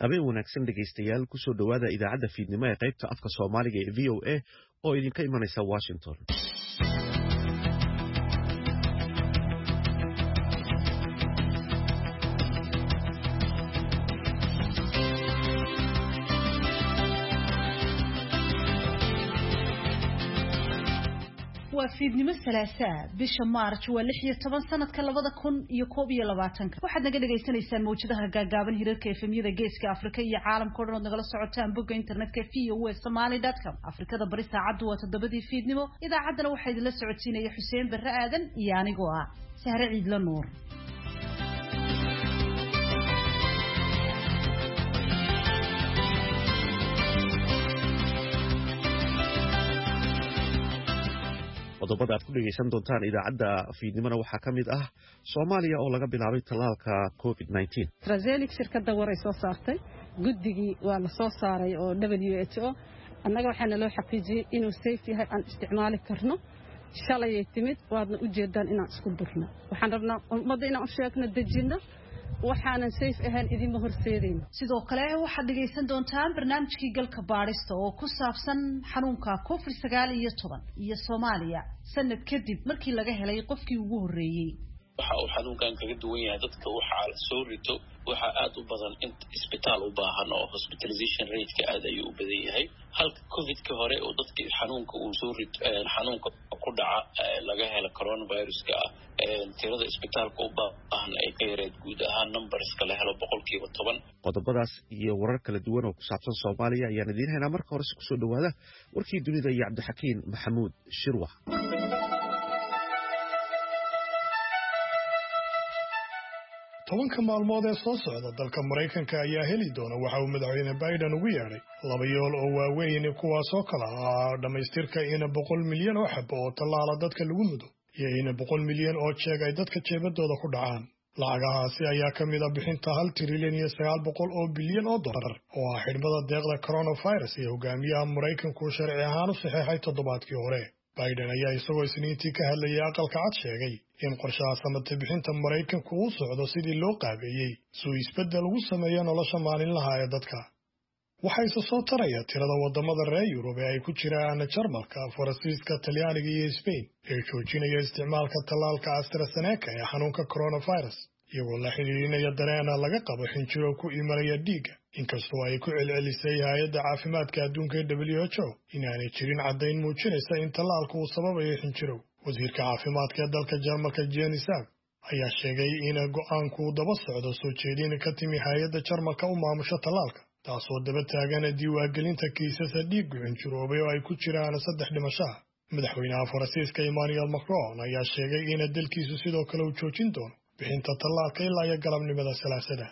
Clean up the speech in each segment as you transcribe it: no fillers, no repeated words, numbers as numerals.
habeen wanaagsan dhegaystayaal ku soo dhowaada idaacadda fiidnimo ee qaybta afka Soomaaliga ee VOA oo idinka imanaysa Washington. fiidnimo salaasa bisha March waa 16 sanadka 2021 waxaad naga dhageysanaysaan mawjadaha gaagaaban hirarka efemyada geeska Afrika iyo caalamka oo dhan nagala socotaan bogga internetka voasomali.com Afrikada bari saacadu waa 7 fiidnimo idaacaddana waxaa idin la socodsiinaya Xuseen Barre Aadan iyo anigoo ah Sahre Ciidla Nuur. qodobada aad ku dhageysan doontaan idaacadda fiidnimada waxaa ka mid ah Soomaaliya oo laga bilaabay talaalka COVID-19. AstraZeneca shirkadda waray soo saartay guddigii waa la soo saaray oo WHO annaga waxaana loo xaqiijiyay inuu safe yahay aan isticmaali karno shalay timid waadna u jeedaan inaan isku durno waxaan rabnaa ummadda inaan u sheegno dejinno waxaanan safe ahaan idin horseedeen. Sidoo kale waxaad dhageysan doontaan barnaamijkii galka baarista oo ku saabsan xanuunka COVID-19 iyo Soomaaliya sanad kadib markii laga helay qofkii ugu horeeyay. waxa uu xanuunkan kaga duwan yahay dadka waxa soo rito waxa aad u badan in isbitaal u baahan oo hospitalization rate-ka aad ayuu u badan yahay halka COVID-ka hore oo dadka xanuunka uu soo rito xanuunka ku dhaca laga helo coronavirus-ka tirada isbitaalka u baahan ay ka yareed guud ahaan numberska la helo 10%. qodobadaas iyo warar kala duwan oo ku saabsan Soomaaliya ayaan idin haynaa marka hore ku soo dhawaada warkii dunida iyo Cabdixakiin Maxamuud Shirwax. 10 maalmood ee soo socda dalka Mareykanka ayaa heli doona waxa uu madaxweyne Biden ugu yeeray laba yool oo waaweyn kuwaas oo kala ah dhamaystirka in 100 milyan oo xabo oo talaala dadka lagu mudo iyo in 100 milyan oo jeeg ay dadka jeebadooda ku dhacaan. lacagahaasi ayaa ka mid ah bixinta 1 trilyan iyo 900 oo bilyan oo dollar oo ah xidhmada deeqda coronavirus ee hogaamiyaha Mareykanku sharci ahaan u saxeexay toddobaadkii hore. Biden ayaa isagoo Isniintii ka hadlayay aqalka cad sheegay in qorshaha samata bixinta Mareykanku uu socdo sidii loo qaabeeyay soo isbedel ugu sameeyo nolosha maalinlaha ee dadka. waxay soo taraya tirada wadamada reer Yurub ee ay ku jiraan Jarmalka, Faransiiska, Talyaaniga iyo Spain ee joojinaya isticmaalka talaalka AstraZeneca ee xanuunka coronavirus iyagoo la xiriirinaya dareena laga qabo xinjiro ku imanaya dhiigga inkastoo ay ku celcelisay hay'adda caafimaadka adduunka WHO inaanay jirin caddayn muujinaysa in talaalku uu sababayo xinjiro. wasiirka caafimaadka ee dalka Jarmalka Jens Spahn ayaa sheegay in go'aanku daba socdo soo jeedin ka timi hay'adda Jarmalka u maamusha talaalka taasoo daba taagan diiwaangelinta kiisas dhiig xinjiroobay oo ay ku jiraan 3 dhimasho. madaxweynaha Faransiiska Emmanuel Macron ayaa sheegay in dalkiisu sidoo kale uu joojin doono bixinta talaalka ilaa iyo galabnimada Salaasada.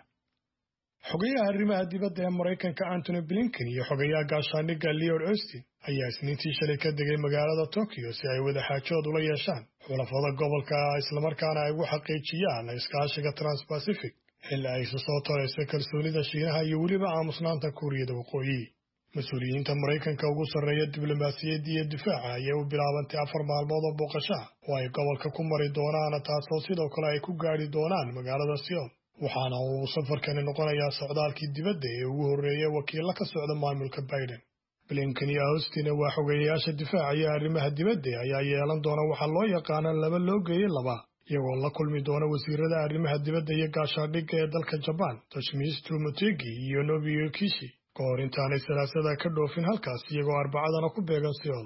xogayaha arrimaha dibadda ee Mareykanka Antony Blinken iyo xogayaha gaashaandhigga Lloyd Austin ayaa Isniintii shalay ka degay magaalada Tokyo si ay wada xaajood ula yeeshaan xulafada gobolka isla markaana ay ugu xaqiijiyaan iskaashiga Trans-Pacific xilli ay soo tarayso kalsoonida Shiinaha iyo weliba aamusnaanta Kuuriyada Waqooyi. mas-uuliyiinta Mareykanka ugu sarreeya diblomaasiyadda iyo difaaca ayaa u bilaabantay 4 maalmood oo booqasho oo ay gobolka ku mari doonaan taasoo sidoo kale ay ku gaari doonaan magaalada Seoul. waxaana uu safarkani noqonayaa socdaalkii dibadda ee ugu horreeyay wakiilo ka socda maamulka Biden. Blinken iyo Austin waa xogeyaasha difaaca iyo arrimaha dibadda ayaa yeelan doona waxa loo yaqaan laba loo geeyay laba iyagoo la kulmi doona wasiirada arrimaha dibadda iyo gaashaandhigga ee dalka Japan Toshimitsu Motegi iyo Nobio Kishi ka hor intaanay Salaasada ka dhoofin halkaas iyagoo Arbacadana ku beegan Seoul.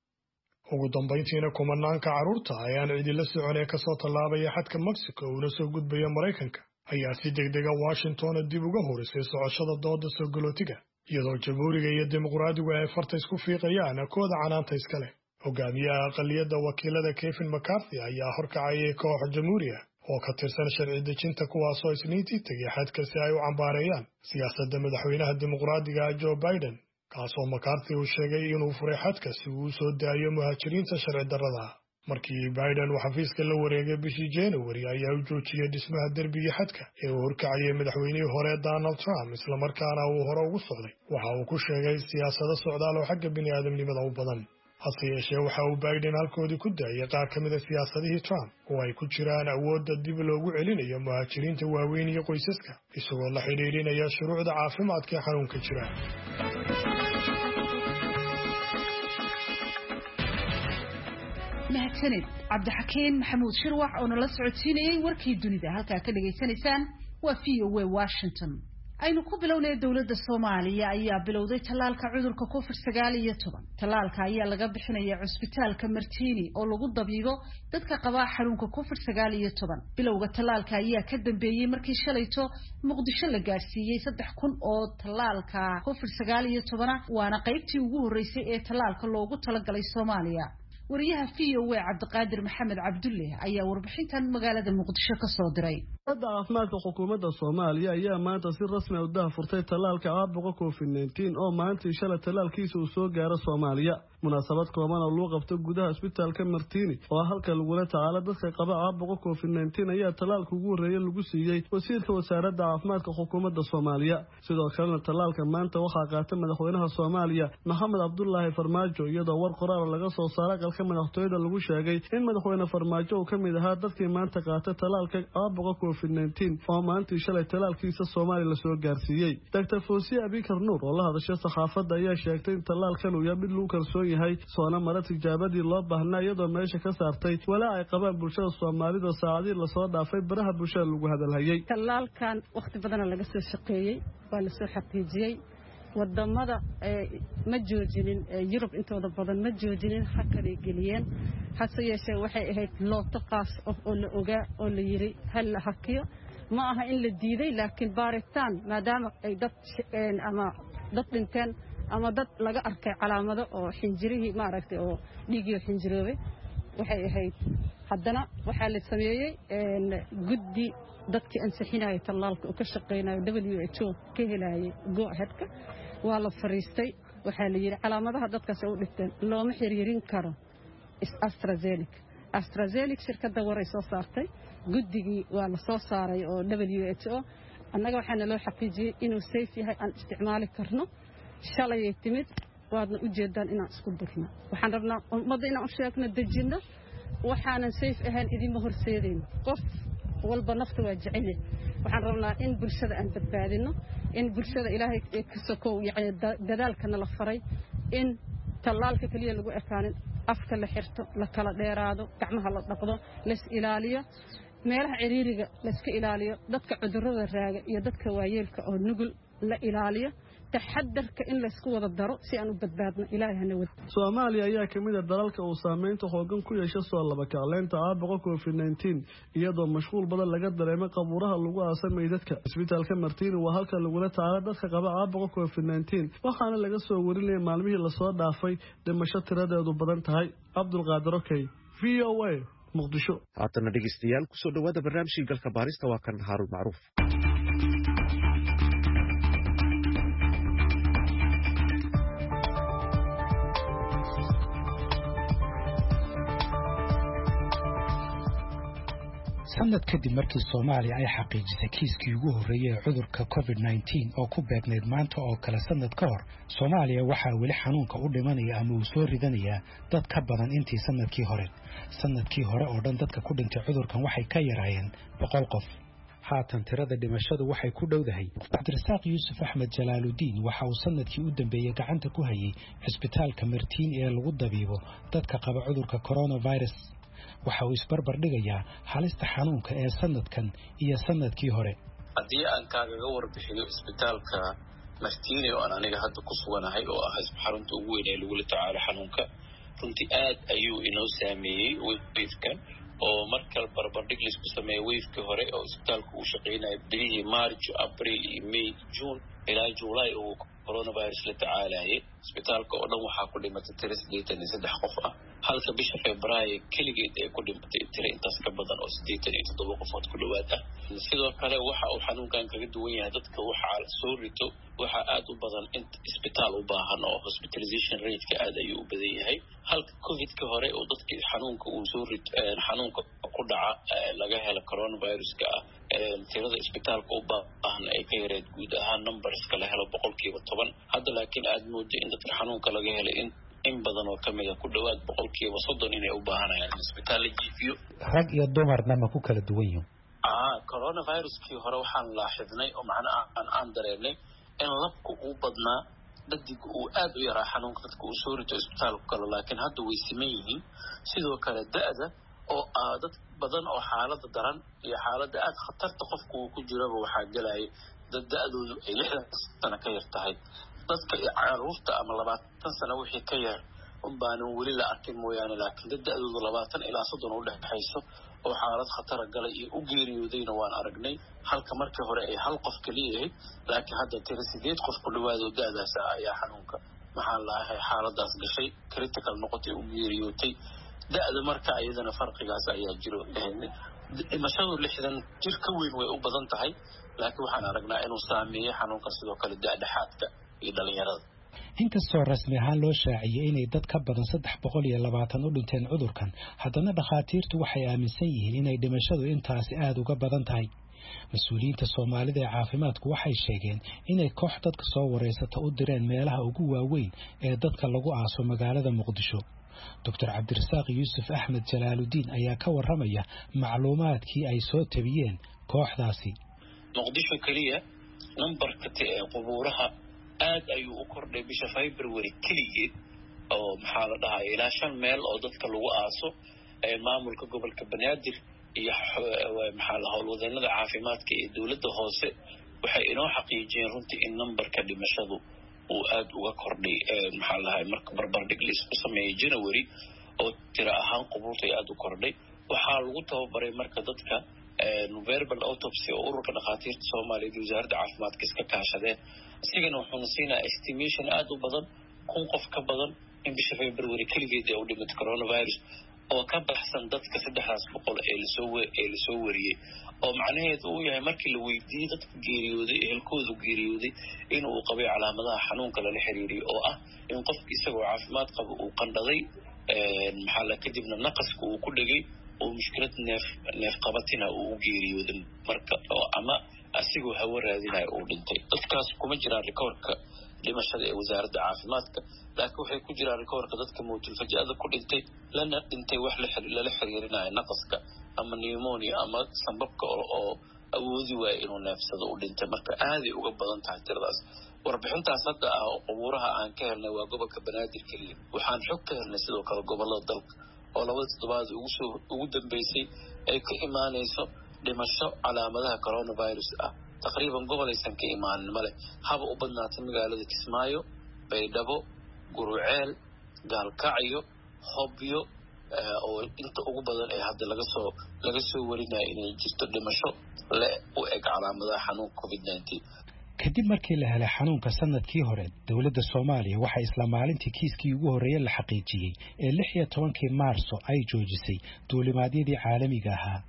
ugu dambeyntiina kumanaanka carruurta ayaan cidila socon ee kasoo tallaabaya xadka Mexico una soo gudbaya Mareykanka ayaa si degdega Washington dib uga horisay socoshada dooda soo galootiga iyadoo Jamhuuriga iyo Dimuqraadigu ay farta isku fiiqayaan kooda canaanta iskale. hogaamiyaha aqaliyadda wakiilada Kevin McCarthy ayaa horkacayay koox Jamhuuriga oo ka tirsan sharci dejinta kuwaasoo Isniintii tagay xadka si ay u cambaareeyaan siyaasadda madaxweynaha Dimuqraadiga Joe Biden kaasoo McCarthy uu sheegay inuu furay xadka si uu soo daayo muhaajiriinta sharci darrada. markii Biden uu xafiiska la wareegay bishii January ayaa uu joojiyay dhismaha derbiga xadka ee uu horkacayay madaxweynihii hore Donald Trump isla markaana uu hore ugu socday waxa uu ku sheegay siyaasado socdaal oo xagga bini'aadamnimada u badan. hase yeeshee waxa uu Biden halkoodii ku daayay qaar ka mid ah siyaasadihii Trump oo ay ku jiraan awoodda dib loogu celinayo muhaajiriinta waaweyn iyo qoysaska isagoo la xidhiidhinaya shuruucda caafimaadka ee xanuunka jira. mahadsanid cabdixakiin maxamuud shirwax oo nala socodsiinayay warkii dunida halkaa ka dhageysanaysaan waa VOA Washington. aynu ku bilownay dawladda Soomaaliya ayaa bilowday talaalka cudurka COVID-19. talaalka ayaa laga bixinayaa cusbitaalka Martini oo lagu dabiibo dadka qaba xanuunka COVID-19. bilowga talaalka ayaa ka dambeeyay markii shalayto Muqdisho la gaarsiiyay 3,000 oo talaalka COVID-19 waana qaybtii ugu horeysay ee talaalka loogu talagalay Soomaaliya. wariyaha VOA Cabdiqaadir Maxamed Cabdulle ayaa warbixintan magaalada Muqdisho ka soo diray. caafimaadka xukuumadda Soomaaliya ayaa maanta si rasmi ah u daahfurtay talaalka caabuqa COVID-19 oo maanta shalay talaalkiisa uu soo gaaray Soomaaliya. munaasabad kooban oo loo qabtay gudaha isbitaalka Martini oo halka lagula tacaalo dadka qaba caabuqa COVID-19 ayaa talaalka ugu horeeyay lagu siiyay wasiirka wasaaradda caafimaadka xukuumadda Soomaaliya. sidoo kale talaalka maanta waxaa qaatay madaxweynaha Soomaaliya Maxamed Cabdullaahi Farmaajo iyadoo war qoraal laga soo saaray galka madaxtooyada lagu sheegay in madaxweyne Farmaajo uu kamid ahaa dadkii maanta qaatay talaalka caabuqa COVID-19 oo maanta shalay talaalkiisa Soomaaliya la soo gaarsiiyay. Dr. Fawziya Abikar Nuur oo la hadashay saxaafadda ayaa sheegtay in talaalkan uu yahay mid lagu kalsoon yahay soona mara tijaabadii loo baahnaa iyadoo meesha ka saartay walaa ay qabaan bulshada Soomaalida saacadii la soo dhaafay baraha bulshada lagu hadalhayay. talaalkan waqti badan laga soo shaqeeyay waa la soo xaqiijiyay wadamada ma joojinin Yurub intooda badan ma joojinin hakada geliyeen hase yeeshee waxay ahayd looto qaas oo la ogaa oo la yiri hal la hakiyo ma aha in la diiday laakiin baaritaan maadaama ay dad ama dad dhinteen ama dad laga arkay calaamado oo xinjirihii maaragtay oo dhiigyo xinjiroobay waxay ahayd haddana waxaa la sameeyay guddi dadkii ansixinayay talaalka oo ka shaqeynaya WHO ka helayay go-aheadka waa la fariistay waxaa la yiri calaamadaha dadkaas u dhigteen looma xiriirin karo AstraZeneca shirkadda waray soo saartay guddigii waa la soo saaray oo WHO annaga waxaana loo xaqiijiyay inuu safe yahay aan isticmaali karno shalay timid waadna u jeedaan inaan isku dirno waxaan rabnaa ummadda inaan u sheegno dejinno waxaanan safe ahaan idinma horseedayno qof walba nafta waa jecel waxaan rabnaa in bulshada aan badbaadino in bulshada ilaahay ka sokow yacni dadaalkana la faray in talaalka kaliya lagu ekaanin afka la xirto la kala dheeraado gacmaha la dhaqdo la is ilaaliyo meelaha ciriiriga la iska ilaaliyo dadka cudurrada raaga iyo dadka waayeelka oo nugul la ilaaliyo taxadarka in la isku wada daro si aan u badbaadno ilaahana wad. Soomaaliya ayaa kamid ah dalalka uu saameynta xoogan ku yeeshay soo laba kacleynta caabuqa COVID-19 iyadoo mashquul badan laga dareemay qabuuraha lagu aasamay dadka. Isbitaalka Martini waa halka lagula tacaalo dadka qaba caabuqa COVID-19 waxaana laga soo warinayay maalmihii la soo dhaafay dhimasho tiradeedu badan tahay. Cabdulqaadir Okey VOA Muqdisho. haatana dhegeystayaal ku soo dhawaada barnaamijka galka baarista waa kan Haarun Macruuf. sanad kadib markii Soomaaliya ay xaqiijisay kiiskii ugu horeeyay ee cudurka COVID-19 oo ku beegneed maanta oo kala sanad ka hor Soomaaliya waxa weli xanuunka u dhimanaya ama uu soo ridanaya dad ka badan intii sanadkii hore oo dhan dadka ku dhintay cudurkan waxay ka yaraayeen 100 qof haatan tirada dhimashadu waxay ku dhowdahay Cabdirasaaq Yuusuf Axmed Jalaaludiin waxa uu sanadkii u dambeeyay gacanta ku hayay isbitaalka Martini ee lagu dabiibo dadka qaba cudurka coronavirus waxa uu isbarbar dhigayaa halista xanuunka ee sanadkan iyo sanadkii hore. haddii aan kaaga warbixiyo isbitaalka Martini oo aniga hadda ku suganahay oo ah xarunta ugu weyn ee lagu tacaalo xanuunka runtii aad ayuu inoo saameeyay wave-kan oo markal barbardhig la isku sameeyay wave-kii hore oo isbitaalku uu shaqeynayay bilihii March, April, May, June ilaa July oo coronavirus la tacaalayay isbitaalka oo dhan waxaa ku dhimatay 83 qof ah halka bisha Febraayo kaligeed ay ku dhimatay tiro intaas ka badan oo 87 qofood ku dhawaad ah. sidoo kale waxa uu xanuunkan kaga duwan yahay dadka waxa soo rito waxa aad u badan in isbitaal u baahan oo hospitalization rate-ka aad ayuu u badan yahay halka COVID-ka hore oo dadka xanuunka uu soo rito xanuunka ku dhaca laga helo coronavirus-ka tirada isbitaalka u baahan ay ka yareed guud ahaan numberska la helo 10% hadda laakiin aad moodo in dadka xanuunka laga helay in in badan oo kamid ku dhawaad 30% inay u baahanayaan isbitaal la jiifiyo. rag iyo dumarna ma ku kala duwan yihiin? coronaviruskii hore waxaan laaxidnay oo macnaha aan dareennay in labku uu badnaa dadku uu aad u yaraa xanuunka dadku uu soo rito isbitaalka kale, laakiin hadda way siman yihiin. sidoo kale da'da oo dad badan oo xaaladda daran iyo xaaladda aad khatarta qofku uu ku jiraba waxaa galaya dad da'doodu ay 60 sano ka yar tahay. dadka caruurta ama 20 sano wixii ka yar baanan weli la arkin mooyaane, laakiin dad da'doodu 20 ilaa 30 u dhaxayso oo xaalad khatar galay iyo u geeriyoodayna waan aragnay. halka markii hore ay hal qof kaliya yahay, laakiin hadda tiro 8 qof ku dhawaad oo da'daas ayaa xanuunka maxaa la ahay xaaladaas gashay critical noqotay u geeriyootay. da'da marka ayadana farqigaas ayaa jiro. dhimashadu 60 jir ka weyn way u badan tahay, laakiin waxaan aragnaa inuu saameeyay xanuunka sidoo kale da'dhaxaadka iyo dhalinyarada. inkastoo rasmi ahaan loo shaaciyay inay dad ka badan 320 u dhinteen cudurkan, haddana dhakhaatiirtu waxay aaminsan yihiin inay dhimashadu intaasi aad uga badan tahay. mas-uuliyiinta Soomaalida ee caafimaadku waxay sheegeen inay koox dadka soo wareysata u direen meelaha ugu waaweyn ee dadka lagu aaso magaalada Muqdisho. Dr. Cabdirasaaq Yuusuf Axmed Jalaaludiin ayaa ka waramaya macluumaadkii ay soo tabiyeen kooxdaasi. Muqdisho kaliya nambarka qubuuraha aad ayuu u kordhay bisha February kaliya oo maxaa la dhahaa ilaa 5 meel oo dadka lagu aaso maamulka gobolka Banaadir iyo maxaa la howlwadeenada caafimaadka ee dawladda hoose waxay inoo xaqiijiyeen runtii in nambarka dhimashadu uu aad uga kordhay. maxaa la dhahay marka barbar dhig la isku sameeyay January oo tira ahaan qubuurta aad u kordhay. waxaa lagu tababaray marka dadka verbal autopsy oo ururka dhakhaatiirta Soomaaliyeed iyo wasaaradda caafimaadka iska kaashadeen. isigana wuxuu siinaa estimation aad u badan 1,000 qof ka badan in bisha February kaligeed ay u dhimatay coronavirus oo ka baxsan dadka 300 ee la soo wariyay. oo macnaheedu uu yahay markii la weydiiyay dadka geeriyooday ehelkoodu geeriyooday inuu qabay calaamadaha xanuunka la xiriiriyay oo ah in qofka isagoo caafimaad qaba uu qandhaday maxaa la kadibna naqasku uu ku dhagay oo mushkilad neef qabatina uu geeriyooday marka oo ama asigoo hawo raadinaya uu dhintay. dadkaas kuma jiraan rikoorka dhimashada ee wasaaradda caafimaadka, laakiin waxay ku jiraan rikoorka dadka mowtul faja'ada ku dhintay lana dhintay wax la xiriirinayo naqaska ama pneumonia ama sanbabka oo awoodi waaya inuu neefsado u dhintay. marka aaday uga badan tahay tiradaas. warbixintaas hadda ah oo qubuuraha aan ka helnay waa gobolka Banaadir kaliya. waxaan xog ka helnay sidoo kale gobolada dalka oo 2 toddobaad ugu dambeysay ay ka imaanayso dhimasho calaamadaha coronavirus ah. taqriiban gobol aysan ka imaanin male, haba u badnaatay magaalada Kismaayo, Baydhabo, Guruceel, Gaalkacyo, Hobyo oo inta ugu badan ee hadda laga soo warinayo inay jirto dhimasho u eg calaamadaha xanuunka COVID-19. kadib markii la helay xanuunka sanadkii hore, dawladda Soomaaliya waxay isla maalintii kiiskii ugu horeeyay la xaqiijiyay ee 16 Maarso ay joojisay duulimaadyadii caalamiga ahaa.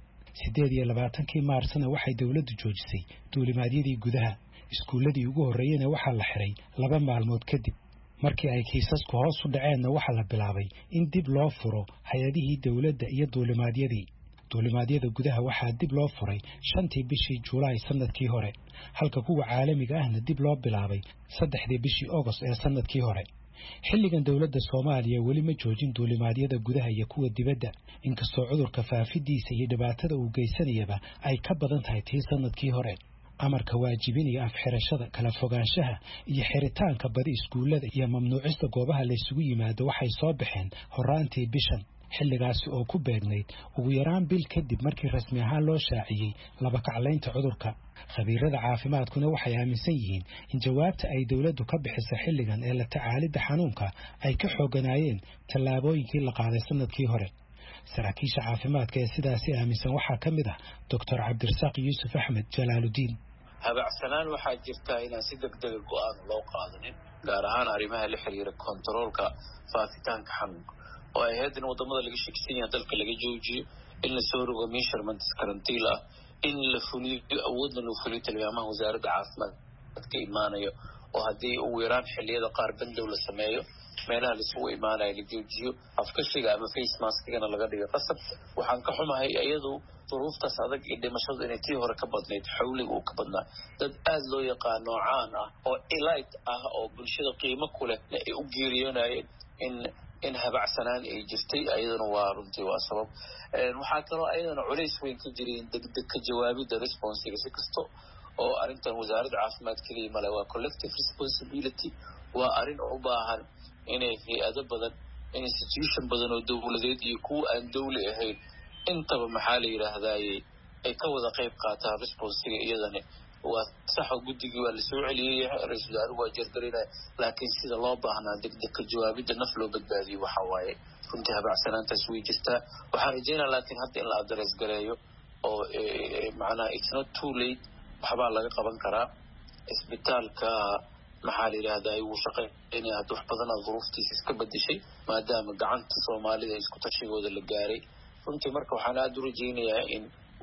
28 Maarsna waxay dawladdu joojisay duulimaadyadii gudaha. iskuuladii ugu horeeyayna waxaa la xiray 2 maalmood kadib. markii ay kiisasku hoos u dhaceenna waxaa la bilaabay in dib loo furo hay'adihii dawladda iyo duulimaadyada gudaha waxaa dib loo furay 5tii bishii Juulaay sanadkii hore, halka kuwa caalamiga ahna dib loo bilaabay 3dii bishii August ee sanadkii hore. xilligan dawladda Soomaaliya weli ma joojin duulimaadyada gudaha iyo kuwa dibadda, inkastoo cudurka faafidiisa iyo dhibaatada uu geysanayaba ay ka badan tahay tii sanadkii hore. amarka waajibinaya afxirashada, kala fogaanshaha iyo xiritaanka badi iskuulada iyo mamnuucista goobaha la isugu yimaado waxay soo baxeen horaantii bishan, xilligaasi oo ku beegnayd ugu yaraan bil kadib markii rasmi ahaan loo shaaciyay laba kaclaynta cudurka. khabiirada caafimaadkuna waxay aaminsan yihiin in jawaabta ay dawladdu ka bixisay xilligan ee la tacaalidda xanuunka ay ka xooganaayeen tallaabooyinkii la qaaday sanadkii hore. saraakiisha caafimaadka ee sidaasi aaminsan waxaa ka mid ah Dr. Cabdirasaaq Yuusuf Axmed Jalaaludiin. habacsanaan waxaa jirta inaan si degdeg go'aan loo qaadanin, gaar ahaan arrimaha la xiriira kontaroolka faafitaanka xanuunka oo ay ahayd in wadamada laga shakisan yahay dalka laga joojiyo, in la soo rogo measurements karantiil ah, in la fuliyo awoodna loo fuliyo tilmaamaha wasaaradda caafimaadka imaanayo oo haddii ugu yaraan xilliyada qaar bandow la sameeyo meelaha laisugu imaanaya la joojiyo afkashiga ama face maskigana laga dhigo qasab waxaan ka xumahay iyadu duruuftaas adag iyo dhimashadu inay tii hore ka badnayd xawliga uu ka badnaa dad aad loo yaqaan noocaan ah oo elite ah oo bulshada qiimo ku leh ay u geeriyoonayeen in habacsanaan ay jirtay ayadana waa runtii waa sabab waxaa kaloo ayadana culays weyn ka jiray degdeg ka jawaabida responsiga si kasto oo arrintan wasaaradda caafimaad keliya male waa collective responsibility waa arrin u baahan inay hay-ado badan institution badan oo dowladeed iyo kuwa aan dawli ahayn intaba maxaa la yidhaahdaye ay ka wada qayb qaataan responsiga iyadana waa saxo guddigii waa lasoo celiyey ra-iisul wasaaruhu waa jeergarinaya laakiin sida loo baahnaa degdeg ka jawaabidda naf loo badbaadiyo waxa waaye runtii habacsanaantaas way jirtaa waxaan rajeynaa laakiin hadda in la adres gareeyo oo macnaha it's not too late waxbaa laga qaban karaa isbitaalka maxaa la yidhaahdaa wuu shaqaynaya hadda wax badan aad duruuftiisa iska bedeshay maadaama gacanta soomaalida isku tashigooda la gaaray runtii marka waxaan aada u rajeynayaa in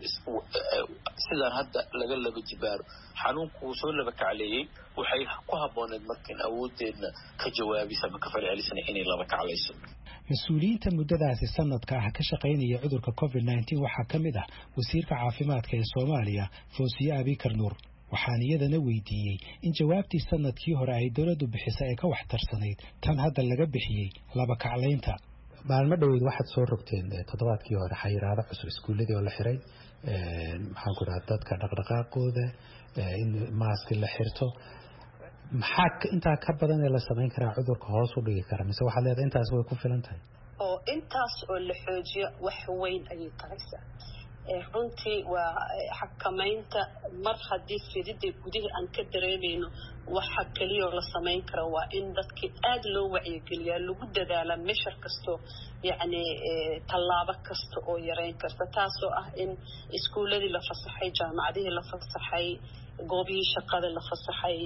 sidaan hadda laga laba jibaaro xanuunku wuu soo laba kacleeyey waxay ku habbooneed markan awooddeedna ka jawaabisa ama ka falcelisana inay laba kaclayso mas-uuliyiinta muddadaasi sanadka ah ka shaqaynaya cudurka COVID-19 waxaa ka mid ah wasiirka caafimaadka ee Soomaaliya Foosiye Abikar Nuur waxaan iyadana weydiiyey in jawaabtii sanadkii hore ay dawladdu bixisay ay ka waxtarsanayd tan hadda laga bixiyey laba kaclaynta maalmo dhaweyd waxaad soo rogteen toddobaadkii hore xayiraado cusub iskuuladii oo la xiray maxaan ku dhahaa dadka dhaqdhaqaaqooda in maaski la xirto maxaa intaa ka badan ee la samayn karaa cudurka hoos u dhigi kara mise waxaad leedahay intaas way ku filan tahay oo intaas oo la xoojiyo wax weyn ayay taraysaa runtii waa xakamaynta mar haddii fidida gudaha aan ka dareemayno waxa kaliya la samayn karo waa in dadkii aad loo wacyigeliyaa lagu dadaala meeshar kasto yacni tallaabo kasta oo yareyn karta taasoo ah in iskuuladii la fasaxay jaamacadihii la fasaxay goobihii shaqada la fasaxay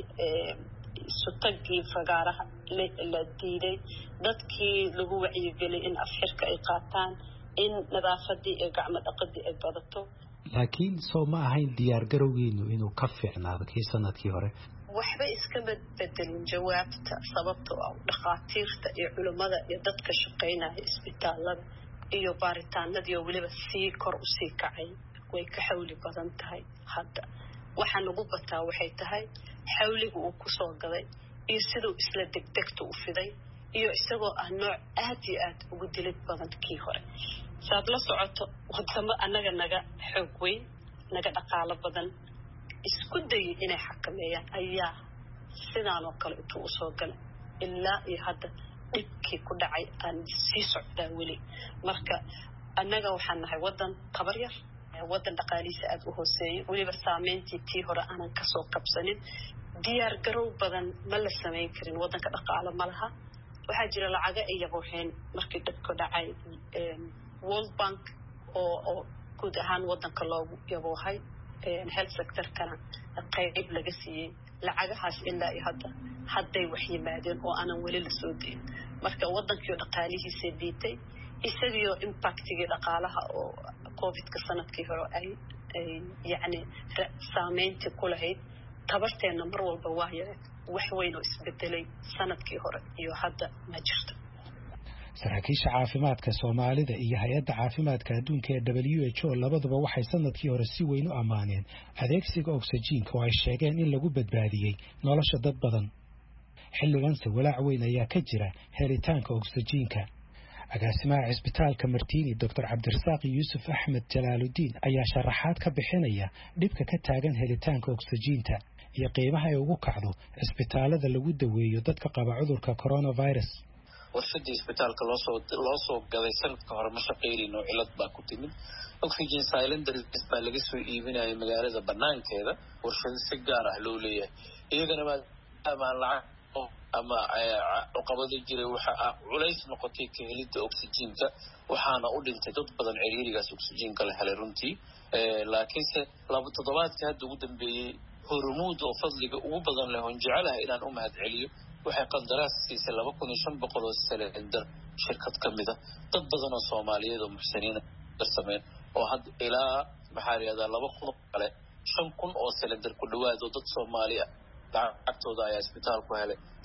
sutagii fagaaraha la diiday dadkii lagu wacyigeliyay in afxirka ay qaataan in nadaafadii ee gacmo dhaqadii ay badato laakiin soo ma ahayn diyaar garowgeenu inuu ka fiicnaado kii sanadkii hore waxba iska bedelin jawaabta sababtoo ah dhakhaatiirta iyo culimada iyo dadka shaqaynaya isbitaalada iyo baaritaanadii oo weliba sii kor u sii kacay way ka xawli badan tahay hadda waxaan ugu bataa waxay tahay xawliga uu ku soo gaday iyo siduu isla degdegta u fiday iyo isagoo ah nooc aad iyo aad ugu dilid badan kii hore saad la socoto wadamo annaga naga xoog weyn naga dhaqaalo badan isku dayay inay xakameeyaan ayaa sidaan oo kale intuu usoo galay ilaa iyo hadda dhibkii ku dhacay aan sii socdaa weli marka annaga waxaan nahay waddan tabar yar waddan dhaqaalihiisa aad u hooseeyay weliba saameyntii tii hore aanan kasoo kabsanin diyaar garow badan ma la samayn karin waddanka dhaqaalo ma laha waxaa jira lacaga ay yabuuxeen markii dhibku dhacay World Bank oo guud ahaan waddanka loogu yabuuhay health sector-kana qayb laga siiyey lacagahaas ilaa iyo hadday wax yimaadeen oo aanan weli la soo dayin marka waddankii dhaqaalihiisa dhiitay isagiyo impactigii dhaqaalaha oo COVID-ka sanadkii hore ay yacni saameyntii ku lahayd tabarteenna mar walba waa yareed wax weyn oo isbedelay sanadkii hore iyo hadda ma jirto saraakiisha caafimaadka Soomaalida iyo hay'adda caafimaadka adduunka ee WHO labaduba waxay sanadkii hore si weyn u amaaneen adeegsiga oksijiinka oo ay sheegeen in lagu badbaadiyay nolosha dad badan xilliganse walaac weyn ayaa ka jira helitaanka oksijiinka agaasimaha cisbitaalka Martini Dr. Cabdirasaaq Yuusuf Axmed Jalaaludiin ayaa sharaxaad ka bixinaya dhibka ka taagan helitaanka oksijiinta iyo qiimaha ay ugu kacdo cisbitaalada lagu daweeyo dadka qaba cudurka coronavirus warshadii isbitaalka loo soo gaday sanadka hore ma shaqeynayno cilad baa ku timid oxygen cylinders baa laga soo iibinaya magaalada banaankeeda warshado si gaar ah loo leeyahay iyagana ma lacag ama caqabado jiray waxa culays noqotay ka helidda oxygenka waxaana u dhintay dad badan ciriirigaas oxygenka la helay runtii laakiinse laba toddobaadkii hadda ugu dambeeyey hormuud oo fadliga ugu badan leh oon jecelahay inaan u mahad celiyo waxay qandaraas siisay 2500 oo silindar shirkad ka mid ah dad badan oo Soomaaliyeed oo muxsiniin darsameen oo had ilaa maxaa yiraahdaa 2000 kale 5000 oo silindar ku dhawaad oo dad Soomaali ah lacagtooda ayaa isbitaalku helay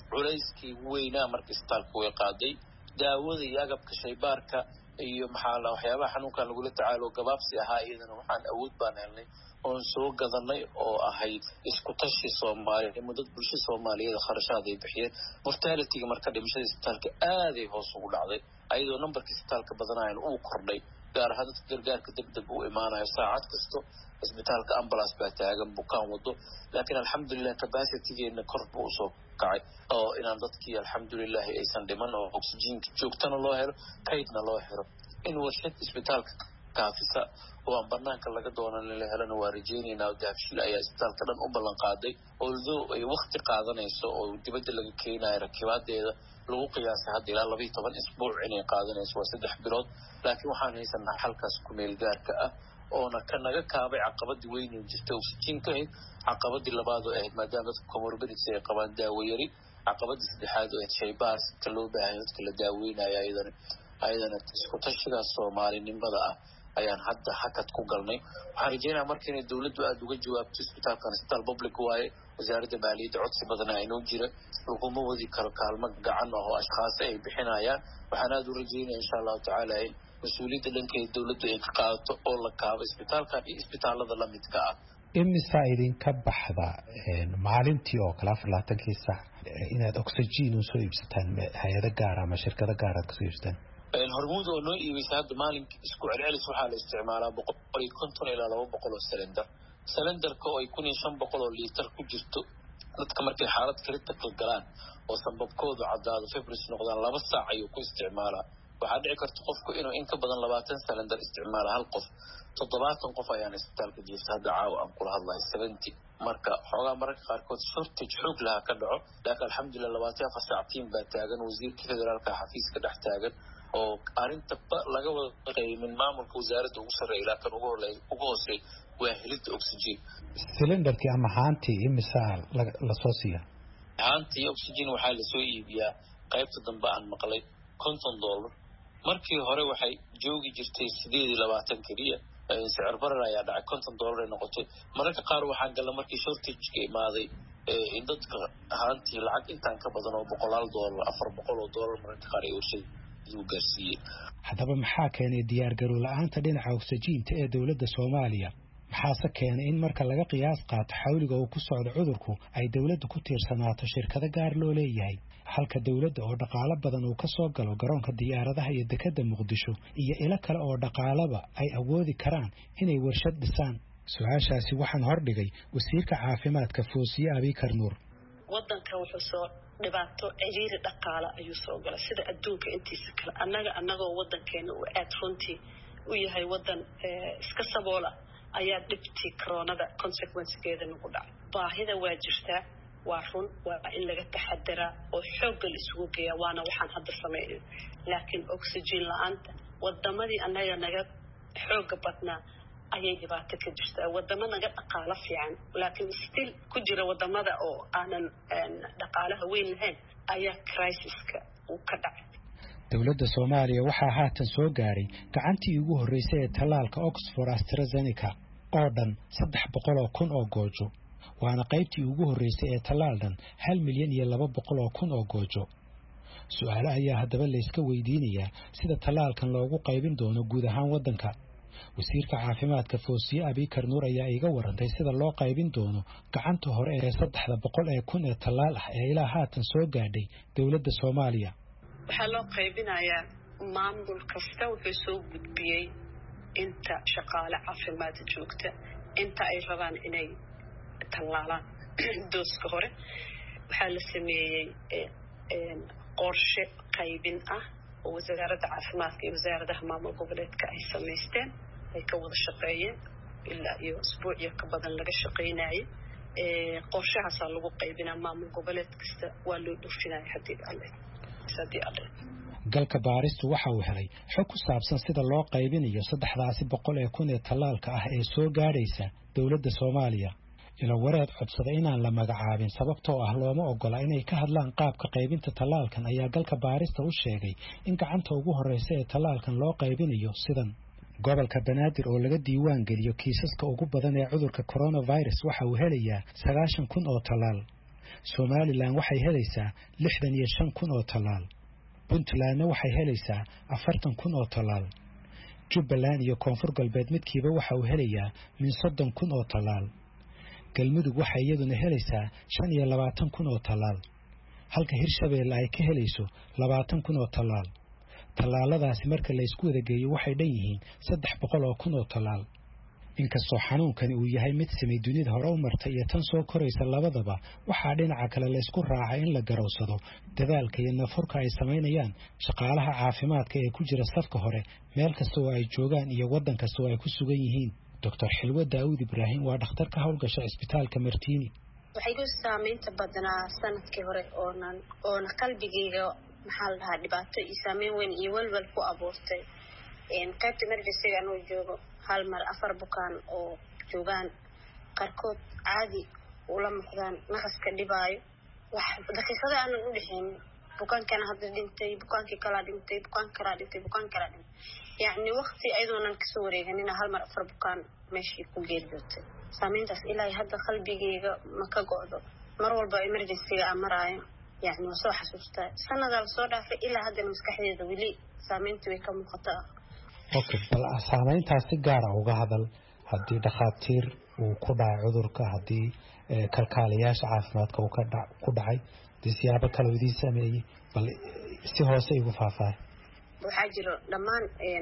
culayskii weynaa marka isbitaalka way qaaday daawada iyo agabka shaybaarka iyo maxaa la waxyaabaha xanuunkan lagula tacaalo gabaabsi ahaa iyadana waxaan awood baan helnay oon soo gadanay oo ahayd isku tashi Soomaaliya mudad bulshada Soomaaliyeed kharashaad ay bixiyeen mortality-ga marka dhimashada isbitaalka aad ay hoos ugu dhacday ayadoo numberka isbitaalka badanayeen uu kordhay gaar ahaan dadka gargaarka degdeg u imaanayo saacad kasto isbitaalka ambulance baa taagan bukaan wado laakiin alxamdulillah capacity-geena kor buu soo kacay oo inaan dadkii alxamdulillah aysan dhiman oo oxygen joogtana loo helo kaydna loo xiro in warshad isbitaalka kaafisa oo aan banaanka laga doonan la helana waa rajaynaynaa daafshil ayaa isbitaalka dhan u ballan qaaday although ay waqti qaadanayso oo dibadda laga keenayo rakibaadeeda lagu qiyaasay hadda ilaa 12 isbuuc inay qaadanayso waa 3 bilood laakiin waxaan haysanaa halkaas ku meel gaarka ah oona ka naga kaabay caqabadii weyn ee jirtay oxygen-ka caqabadii labaad oo ahayd maadaama dadka comorbidity ay qabaan daawo yari caqabadii saddexaad oo shaybaarka loo baahan dadka la daaweynayo ayadana isku tashigaas Soomaalinimada ah ayaan hadda hakad ku galnay waxaan rajaynayaa markii inay dawladdu aad uga jawaabto isbitaalkan isbitaal public waaye wasaaradda maaliyadda codsi badan ay inoo jira laguma wadi karo kaalmo gacan oo ashkhaas ay bixinayaan waxaan aad u rajaynayaa insha Allah tacaala in mas'uuliyadda dhankeeda dawladdu ay ka qaadato oo la kaabo isbitaalkan iyo isbitaalada la midka ah imisa idinka baxda maalintii oo kala 24 saac inaad oxygen u soo iibsataan hay'ado gaar ama shirkado gaar ah ka soo iibsataan hormuud oo noo iibisay hadda maalinkii isku celcelis waxaa la isticmaalaa 150 ilaa 200 oo cylinder-ka oo ay 1500 oo litir ku jirto dadka markay xaalad critical galaan oo sanbabkoodu cadaado fibris noqdaan 2 saac ayuu ku isticmaalaa waxaa dhici karta qofku inuu in ka badan 20 cylinder isticmaalo hal qof 70 qof ayaan isbitaalka jiifta hadda caawa aan kula hadlayo 70 marka xoogaa mararka qaarkood shortage xoog laha ka dhaco laakiin alxamdulillah 24 saac tiim baa taagan wasiirka federaalka xafiiska dhex taagan oo arinta laga wada qeymin maamulka wasaaradda ugu sarreeya ilaa kan ugu hooseey waa helidda oxygen cylinderkii ama haantii imisa la soo siiya haantii oxygen waxaa la soo iibiyaa qaybta dambe aan maqlay $50 markii hore waxay joogi jirtay 28 kaliya sicir barar ayaa dhacay $50 ay noqotay mararka qaar waxaan galay markii shortage-ka imaaday in dadka haantii lacag intaan ka badan oo $100 $400 mararka qaar ay gaarsiiyeen haddaba maxaa keenay diyaargarow la'aanta dhinaca oxygen-ta ee dawladda Soomaaliya maxaase keenay in marka laga qiyaas qaato xawliga uu ku socdo cudurku ay dawladdu ku tiirsanaato shirkado gaar loo leeyahay halka dawladda oo dhaqaale badan uu ka soo galo garoonka diyaaradaha iyo dekedda Muqdisho iyo ilo kale oo dhaqaalaba ay awoodi karaan inay warshad dhisaan su'aashaasi waxaan hordhigay wasiirka caafimaadka Foosiye Abikar Nuur wadanka wuxuu soo dhibaato ciriiri dhaqaale ayuu soo galay sida adduunka intiisa kale annagoo wadankeena uu aad runtii u yahay wadan iska saboola ayaa dhibtii koronada consequence-geeda nagu dhacay baahida waa jirtaa waa run waa in laga taxadaraa oo xoogga la isugu geeyaa waana waxaan hadda sameynay laakiin oxygen la'aanta wadamadii annaga naga xoogga badnaa ayay dhibaato ka jirtaa wadamo naga dhaqaalo fiican laakiin still ku jira wadamada oo aanan dhaqaalaha weyn lahayn ayaa crisis-ka uu ka dhacay dawladda Soomaaliya waxaa haatan soo gaaray gacantii ugu horeysay ee tallaalka Oxford AstraZeneca oo dhan 300,000 oo goojo waana qaybtii ugu horeysay ee tallaaldan 1,200,000 oo goojo su'aalo ayaa haddaba la iska weydiinayaa sida tallaalkan loogu qaybin doono guud ahaan wadanka wasiirka caafimaadka Foosiye Abikar Nuur ayaa iga warantay sida loo qaybin doono gacanta hore ee 300,000 ee tallaal ah ee ilaa haatan soo gaadhay dawladda Soomaaliya waxaa loo qaybinayaa maamul kasta wuxuu soo gudbiyey inta shaqaale caafimaad joogta inta ay rabaan inay tallaalaan dooska hore waxaa la sameeyey qorshe qaybin ah oo wasaaradda caafimaadka iyo wasaaradaha maamul goboleedka ay samaysteen ay ka wada shaqeeyeen ilaa iyo usbuuciyo ka badan laga shaqeynayay qorshahaasaa lagu qaybinaa maamul goboleed kasta waa loo dhoofinaya haddii alle galka baaristu waxa uu helay xog ku saabsan sida loo qaybinayo 300,000 ee tallaalka ah ee soo gaadhaysa dawladda Soomaaliya ila wareed codsada inaan la magacaabin sababtoo ah looma ogola inay ka hadlaan qaabka qaybinta tallaalkan ayaa galka baarista u sheegay in gacanta ugu horeysa ee tallaalkan loo qaybinayo sidan gobolka Banaadir oo laga diiwaan geliyo kiisaska ugu badan ee cudurka coronavirus waxa uu helayaa 90,000 oo tallaal Somaliland waxay helaysaa 65,000 oo talaal. Puntlandna waxay helaysaa 40,000 oo talaal. Jubbaland iyo Koonfur Galbeed midkiiba waxa uu helayaa min 30,000 oo talaal. Galmudug waxay iyaduna helaysaa 25,000 oo talaal. halka Hirshabeelle ay ka helayso 20,000 oo talaal. Talaaladaasi marka la isku wada geeyo waxay dhan yihiin 300,000 oo talaal. inkastoo xanuunkani uu yahay mid samay dunida hore u martay iyo tan soo koraysa labadaba waxaa dhinaca kale la isku raacay in la garowsado dadaalka iyo nafurka ay sameynayaan shaqaalaha caafimaadka ee ku jira safka hore meel kasta oo ay joogaan iyo waddan kasta oo ay ku sugan yihiin. Dr. Xilwa Daawud Ibraahim waa dhakhtar ka howlgasha isbitaalka Martini. waxay ku saameynta badnaa sanadkii hore oo qalbigayga maxaa la dhahaa dhibaato iyo saameyn weyn iyo walwal ku abuurtay qaybta emergency-ga anuu joogo hal mar 4 bukaan oo joogaan qaarkood caadi ula muuqdaan naqaska dhibaayo wax daqiiqada aan u dhixin bukaankan hadda dhintay bukaankii kala dhintay bukaan kala dhintay yani waqti ayadoonan kasoo wareeganin hal mar 4 bukaan meeshii ku geeriyootay saameyntaas ilaa hadda qalbigayga ma ka go'do mar walba emergency-ga aan maraayo yani soo xasuustaa sanada la soo dhaafay ilaa hadda maskaxdeeda weli saameyntu way ka muuqataa. Okay, bal saameyntaas si gaar ah uga hadal haddii dhakhaatiir uu ku dhacay cudurka haddii kalkaaliyaasha caafimaadka uu ku dhacay siyaabo kale u idin sameeyay bal si hoose igu faahfaahay. waxaa jiro dhammaan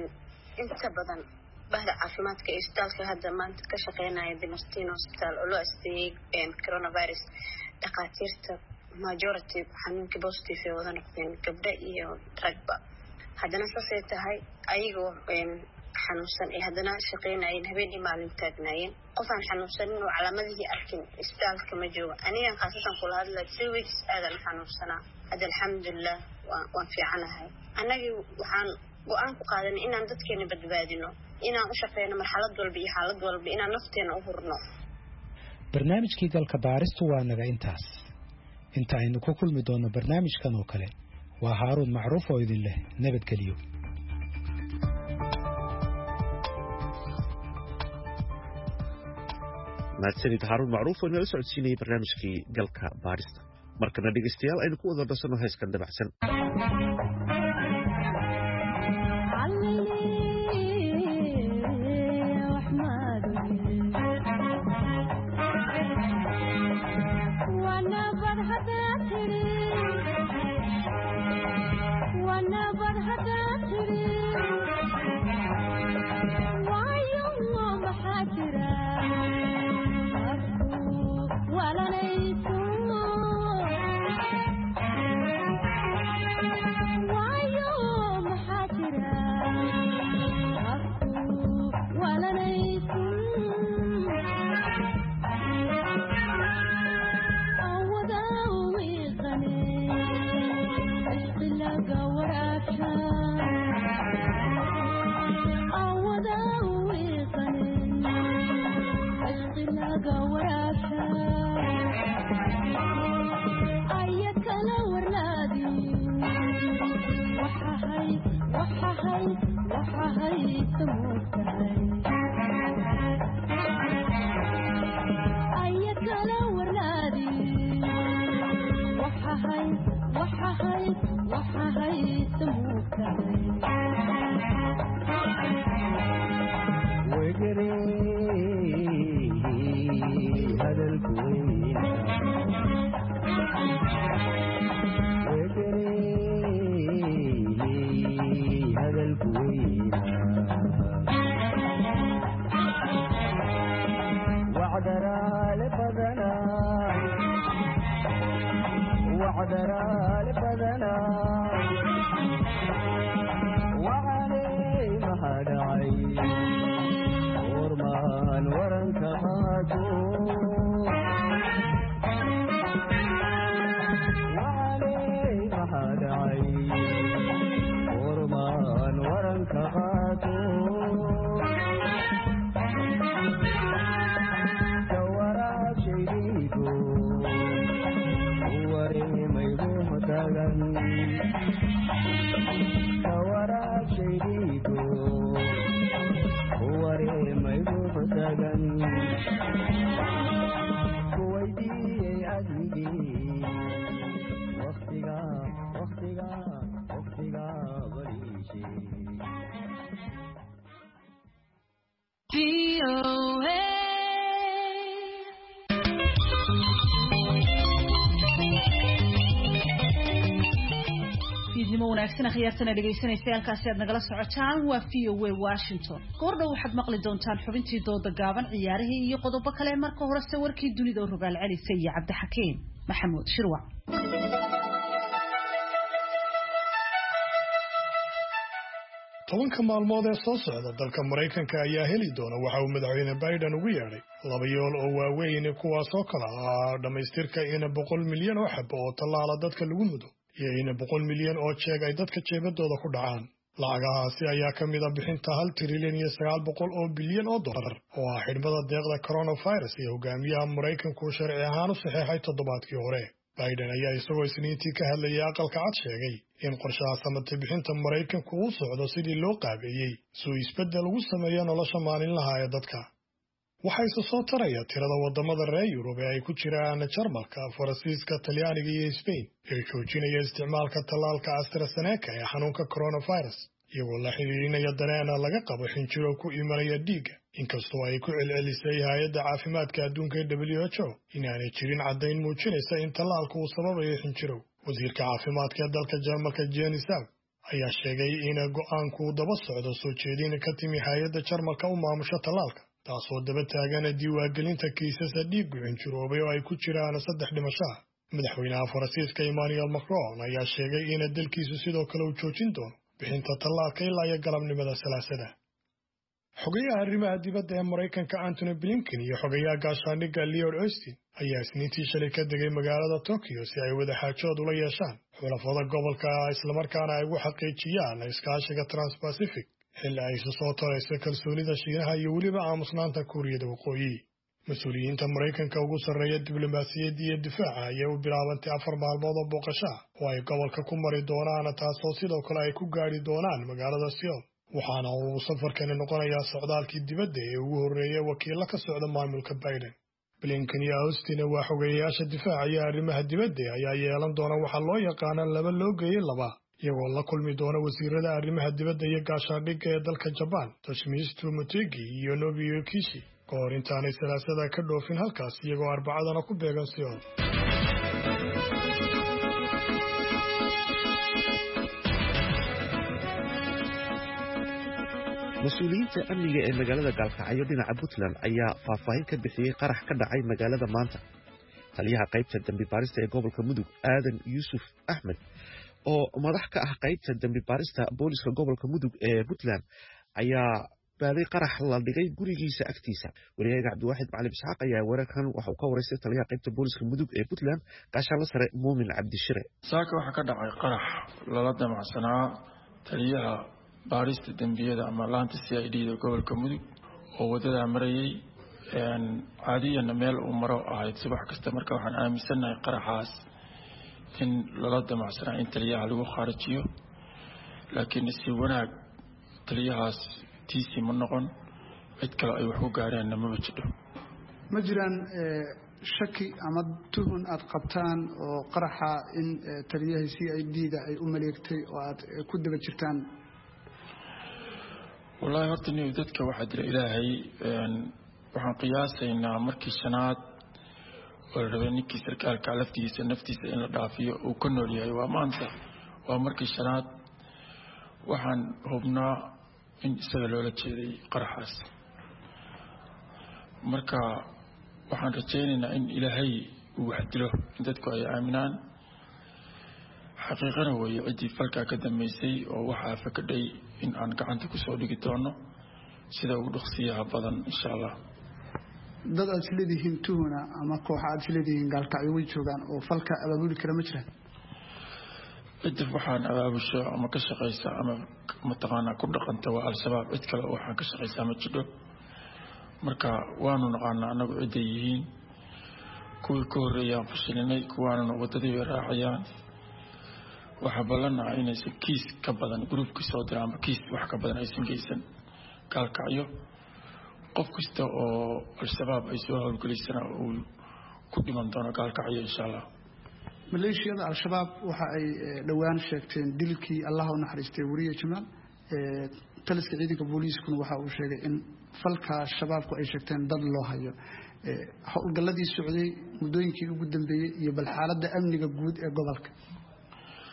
inta badan bahda caafimaadka ee isbitaalka hadda maanta ka shaqeynaya Martini Hospital oo loo asteeyay coronavirus dhakhaatiirta majority xanuunka positive ee wada noqdeen gabdho iyo ragba. haddana saasay tahay ayagoo xanuunsan ee haddana shaqeynayeen habeenii maalin taagnaayeen qof aan xanuunsanin oo calaamadihii arkin isbitaalka ma joogo. aniga qaasatan kula hadlay 2 weeks aadan xanuunsanaa hadda alxamdulillah waan fiicanahay. anagi waxaan go'aan ku qaadanay inaan dadkeena badbaadino inaan u shaqeyno marxalad walba iyo xaalad walba inaan nafteena u hurno. barnaamijkii galka baaristu waa naga intaas. inta aynu ku kulmi doono barnaamijkan oo kale waa Haaruun Macruuf oo idin leh nabadgeliyo. mahadsanid Haaruun Macruuf oo inala socodsiinayay barnaamijkii galka baarista. markana dhegeystayaal aynu ku wada dhasano heeskan dabacsan. Kuwaiti wanaagsan akhyaartana dhegaysanaysa halkaasi aad nagala socotaan waa VOA Washington. Goordhow waxaad maqli doontaan xubintii dooda gaaban ciyaarihii iyo qodobo kale marka horese warkii dunida oo rogaal celisay iyo Cabdixakiin Maxamuud Shirwac. tobanka maalmood ee soo socda dalka Mareykanka ayaa heli doona waxa uu madaxweyne Biden ugu yeedhay laba yool oo waaweyn kuwaas oo kala ah dhamaystirka in 100 milyan oo xabo oo tallaala dadka lagu mudo iyo in 100 milyan oo jeeg ay dadka jeebadooda ku dhacaan. lacagahaasi ayaa ka mid ah bixinta 1 trilyan iyo 900 oo bilyan oo dollar oo ah xidhmada deeqda coronavirus iyo hogaamiyaha Mareykanku sharci ahaan u saxeexay toddobaadkii hore. Biden ayaa isagoo Isniintii ka hadlayay aqalka cad sheegay in qorshaha samate bixinta Mareykanku uu socdo sidii loo qaabeeyay si uu isbeddel ugu sameeyo nolosha maalinlaha ee dadka. waxaa soo taraya tirada wadamada reer Yurub ee ay ku jiraan Jarmalka, Faransiiska, Talyaaniga iyo Spain ee joojinaya isticmaalka tallaalka AstraZeneca ee xanuunka coronavirus iyagoo la xiriirinaya dareena laga qabo xinjiro ku imanaya dhiigga. inkastoo ay ku celcelisay hay'adda caafimaadka adduunka ee WHO inaanay jirin caddayn muujinaysa in tallaalku uu sababayo xinjiro. wasiirka caafimaadka ee dalka Jarmalka Jens Spahn ayaa sheegay in go'aanku daba socdo soo jeedin ka timi hay'adda Jarmalka u maamusha tallaalka, taasoo daba taagan diiwaangelinta kiisas dhiig xinjiroobay oo ay ku jiraan 3 dhimasho. madaxweynaha Faransiiska Emmanuel Macron ayaa sheegay in dalkiisu sidoo kale uu joojin doono bixinta tallaalka ilaa iyo galabnimada Salaasada. xogayaha arrimaha dibadda ee Mareykanka Antony Blinken iyo xogayaha gaashaandhigga Lloyd Austin ayaa Isniintii shalay ka degay magaalada Tokyo si ay wada xaajood ula yeeshaan xulafada gobolka islamarkaana ay ugu xaqiijiyaan iskaashiga Trans-Pacific xilli ay soo tarayso kalsoonida Shiinaha iyo weliba aamusnaanta Kuuriyada Waqooyi. mas-uuliyiinta Mareykanka ugu sarreeya diblomaasiyadda iyo difaaca ayaa u bilaabantay 4 maalmood oo booqasho oo ay gobolka ku mari doonaan, taasoo sidoo kale ay ku gaari doonaan magaalada Seoul. waxaana uu safarkani noqonayaa socdaalkii dibadda ee ugu horreeyay wakiilo ka socda maamulka Biden. Blinken iyo Austin waa xogeyaasha difaaca iyo arrimaha dibadda ayaa yeelan doona waxa loo yaqaan laba loo geeyay laba, iyagoo la kulmi doona wasiirada arrimaha dibadda iyo gaashaandhigga ee dalka Japan Toshimitsu Motegi iyo Nobio Kishi ka hor intaanay Salaasada ka dhoofin halkaas, iyagoo Arbacadana ku beegan Seoul. mas-uuliyiinta amniga ee magaalada Gaalkacyo dhinaca Puntland ayaa faahfaahin ka bixiyay qarax ka dhacay magaalada maanta. taliyaha qaybta dambi baarista ee gobolka Mudug Aadan Yuusuf Axmed oo madax ka ah qaybta dambi baarista booliska gobolka Mudug ee Puntland ayaa baaday qarax la dhigay gurigiisa agtiisa. wariyaha Cabdiwaaxid Macalin Isxaaq ayaa wararkan waxa uu ka wareystay taliyaha qaybta booliska Mudug ee Puntland gaashaanle sare Muumin Cabdishire. saaka waxa ka dhacay qarax lala damacsanaa taliyaha baarista dambiyada ama laanta CID da gobolka Mudug oo wadada marayay caadiyana meel uu maro ahayd subax kasta. marka waxaan aaminsanahay qaraxaas in lala damacsanaa in taliyaha lagu kharijiyo, laakiin si wanaag taliyahaas tiisi ma noqon, cid kale ay wax u gaareen ma jiro. ma jiraan shaki ama tuhun aad qabtaan oo qaraxa in taliyaha CID da ay u maleegtay oo aad ku daba jirtaan? wallahi horta dadka waxa jira ilaahay waxaan qiyaasaynaa markii shanaad oo la rabay ninkii sarkaalka laftiisa naftiisa in la dhaafiyo uu ka nool yahay waa maanta, waa markii shanaad. waxaan hubnaa in isaga loola jeeday qaraxaas, marka waxaan rajaynaynaa in ilaahay uu wax dilo, in dadku ay aaminaan. xaqiiqana weeye ciddii falkaa ka dambeysay oo waxaa fakadhay in aan gacanta ku soo dhigi doono sida ugu dhaqsiyaha badan insha Allah. dad aad isleedihiin tuhuna ama koox aad isleedihiin Gaalkacyo way joogaan oo falka abaabuli kara ma jiraan? cidda waxaan abaabusho ama ka shaqeysa ama mataqaanaa ku dhaqanta waa al-shabaab, cid kale oo waxaan ka shaqeysaa ma jiro. marka waanu naqaanaa anagu ciday yihiin, kuwii ka horreeyaan fashilinay, kuwaanuna wadadii way raacayaan. waxaa ballanaa inaysan kiis ka badan gruubkii soo dira ama kiis wax ka badan aysan geysan Gaalkacyo. qof kasta oo al-shabaab ay soo howlgelisana uu ku dhiman doono Gaalkacyo insha Allah. maleeshiyada al-shabaab waxa ay dhawaan sheegteen dilkii Allah u naxariistay wariye Jamaal. taliska ciidanka booliiskuna waxa uu sheegay in falka shabaabku ay sheegteen dad loo hayo. howlgalladii socday muddooyinkii ugu dambeeyay iyo bal xaaladda amniga guud ee gobolka.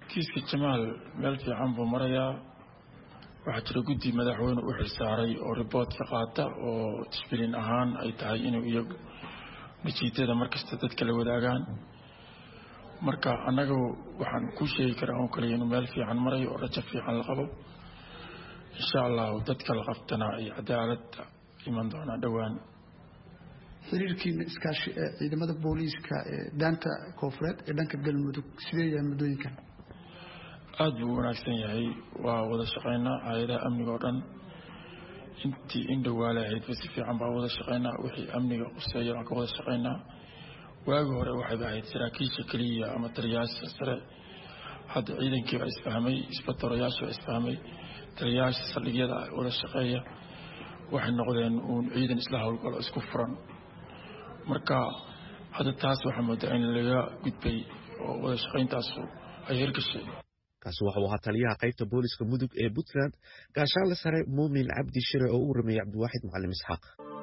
kiiska Jamaal meel fiican buu marayaa waxaa jira guddi madaxweyne u xilsaaray oo report ka qaata oo discipline ahaan ay tahay inuu iyagu natiijada markasta dadka la wadaagaan marka anagu waxaan ku sheegi karaa oo kale inuu meel fiican marayo oo rajo fiican la qabo insha Allah dadka la qabtana ay cadaalad iman doonaan dhawaan xiriirkiina iskaashi ciidamada booliiska daanta koonfureed ee dhanka galmudug sidee yahay muddooyinkan aad buu wanaagsan yahay waa wada shaqeynaa hay'adaha amniga oo dhan intii indhawaale ahayd si fiican baa wada shaqeynaa wixii amniga quseeya aan ka wada shaqeynaa waagi hore waxay ahayd saraakiisha kaliya ama taliyaasha sare hadda ciidankii baa isfahmay isbatorayaasha baa isfahmay taliyaasha saldhigyada wada shaqeeya waxay noqdeen uun ciidan isla howlgalo isku furan marka hadda taas waxaa moodaa in laga gudbay oo wada shaqeyntaas ay hirgashay kaasi wuxuu ahaa taliyaha qaybta booliska mudug ee Puntland gaashaale sare Muumin Cabdi Shire oo u warramay Cabdiwaaxid Macallim Isxaaq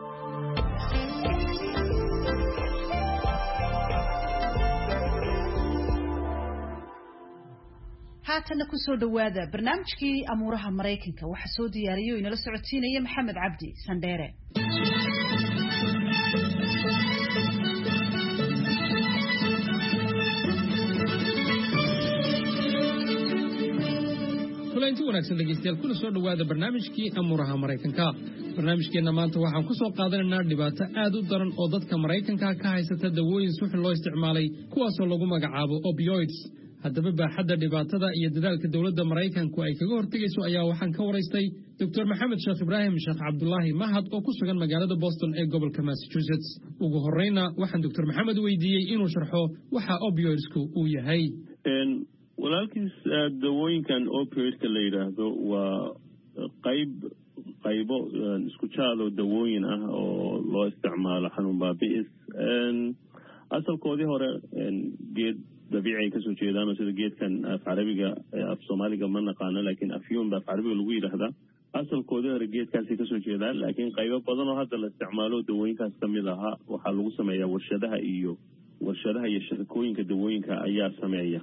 haatana ku soo dhawaada barnaamijkii amuuraha Mareykanka waxa soo diyaariyay oo inala socodsiinaya Maxamed Cabdi Sandheere kulanti wanaagsan dhegeystayaal kuna soo dhawaada barnaamijkii amuuraha Mareykanka barnaamijkeena maanta waxaan ku soo qaadanaynaa dhibaato aad u daran oo dadka Mareykanka ka haysata dawooyin si xun loo isticmaalay kuwaas oo lagu magacaabo opioids haddaba baaxadda dhibaatada iyo dadaalka dawladda Mareykanku ay kaga hortagayso ayaa waxaan ka waraystay Dr. Maxamed Sheekh Ibraahim Sheekh Cabdullaahi Mahad oo ku sugan magaalada Boston ee gobolka Massachusetts ugu horreyna waxaan Dr. Maxamed weydiiyey inuu sharxo waxa opioidsku uu yahay walaalkiis dawooyinkan opioidska la yiraahdo waa qaybo isku jaado dawooyin ah oo loo isticmaalo xanuun baabi'is asalkoodii hore geed dabiici ay kasoo jeedaan sida geedkan af carabiga af Soomaaliga ma naqaano laakiin afyuun baa af carabiga lagu yiraahdaa asalkoodii hore geedkaasi kasoo jeedaan laakiin qaybo badan oo hadda la isticmaalo dawooyinkaas kamid aha waxaa lagu sameeyaa warshadaha iyo shirkooyinka dawooyinka ayaa sameeya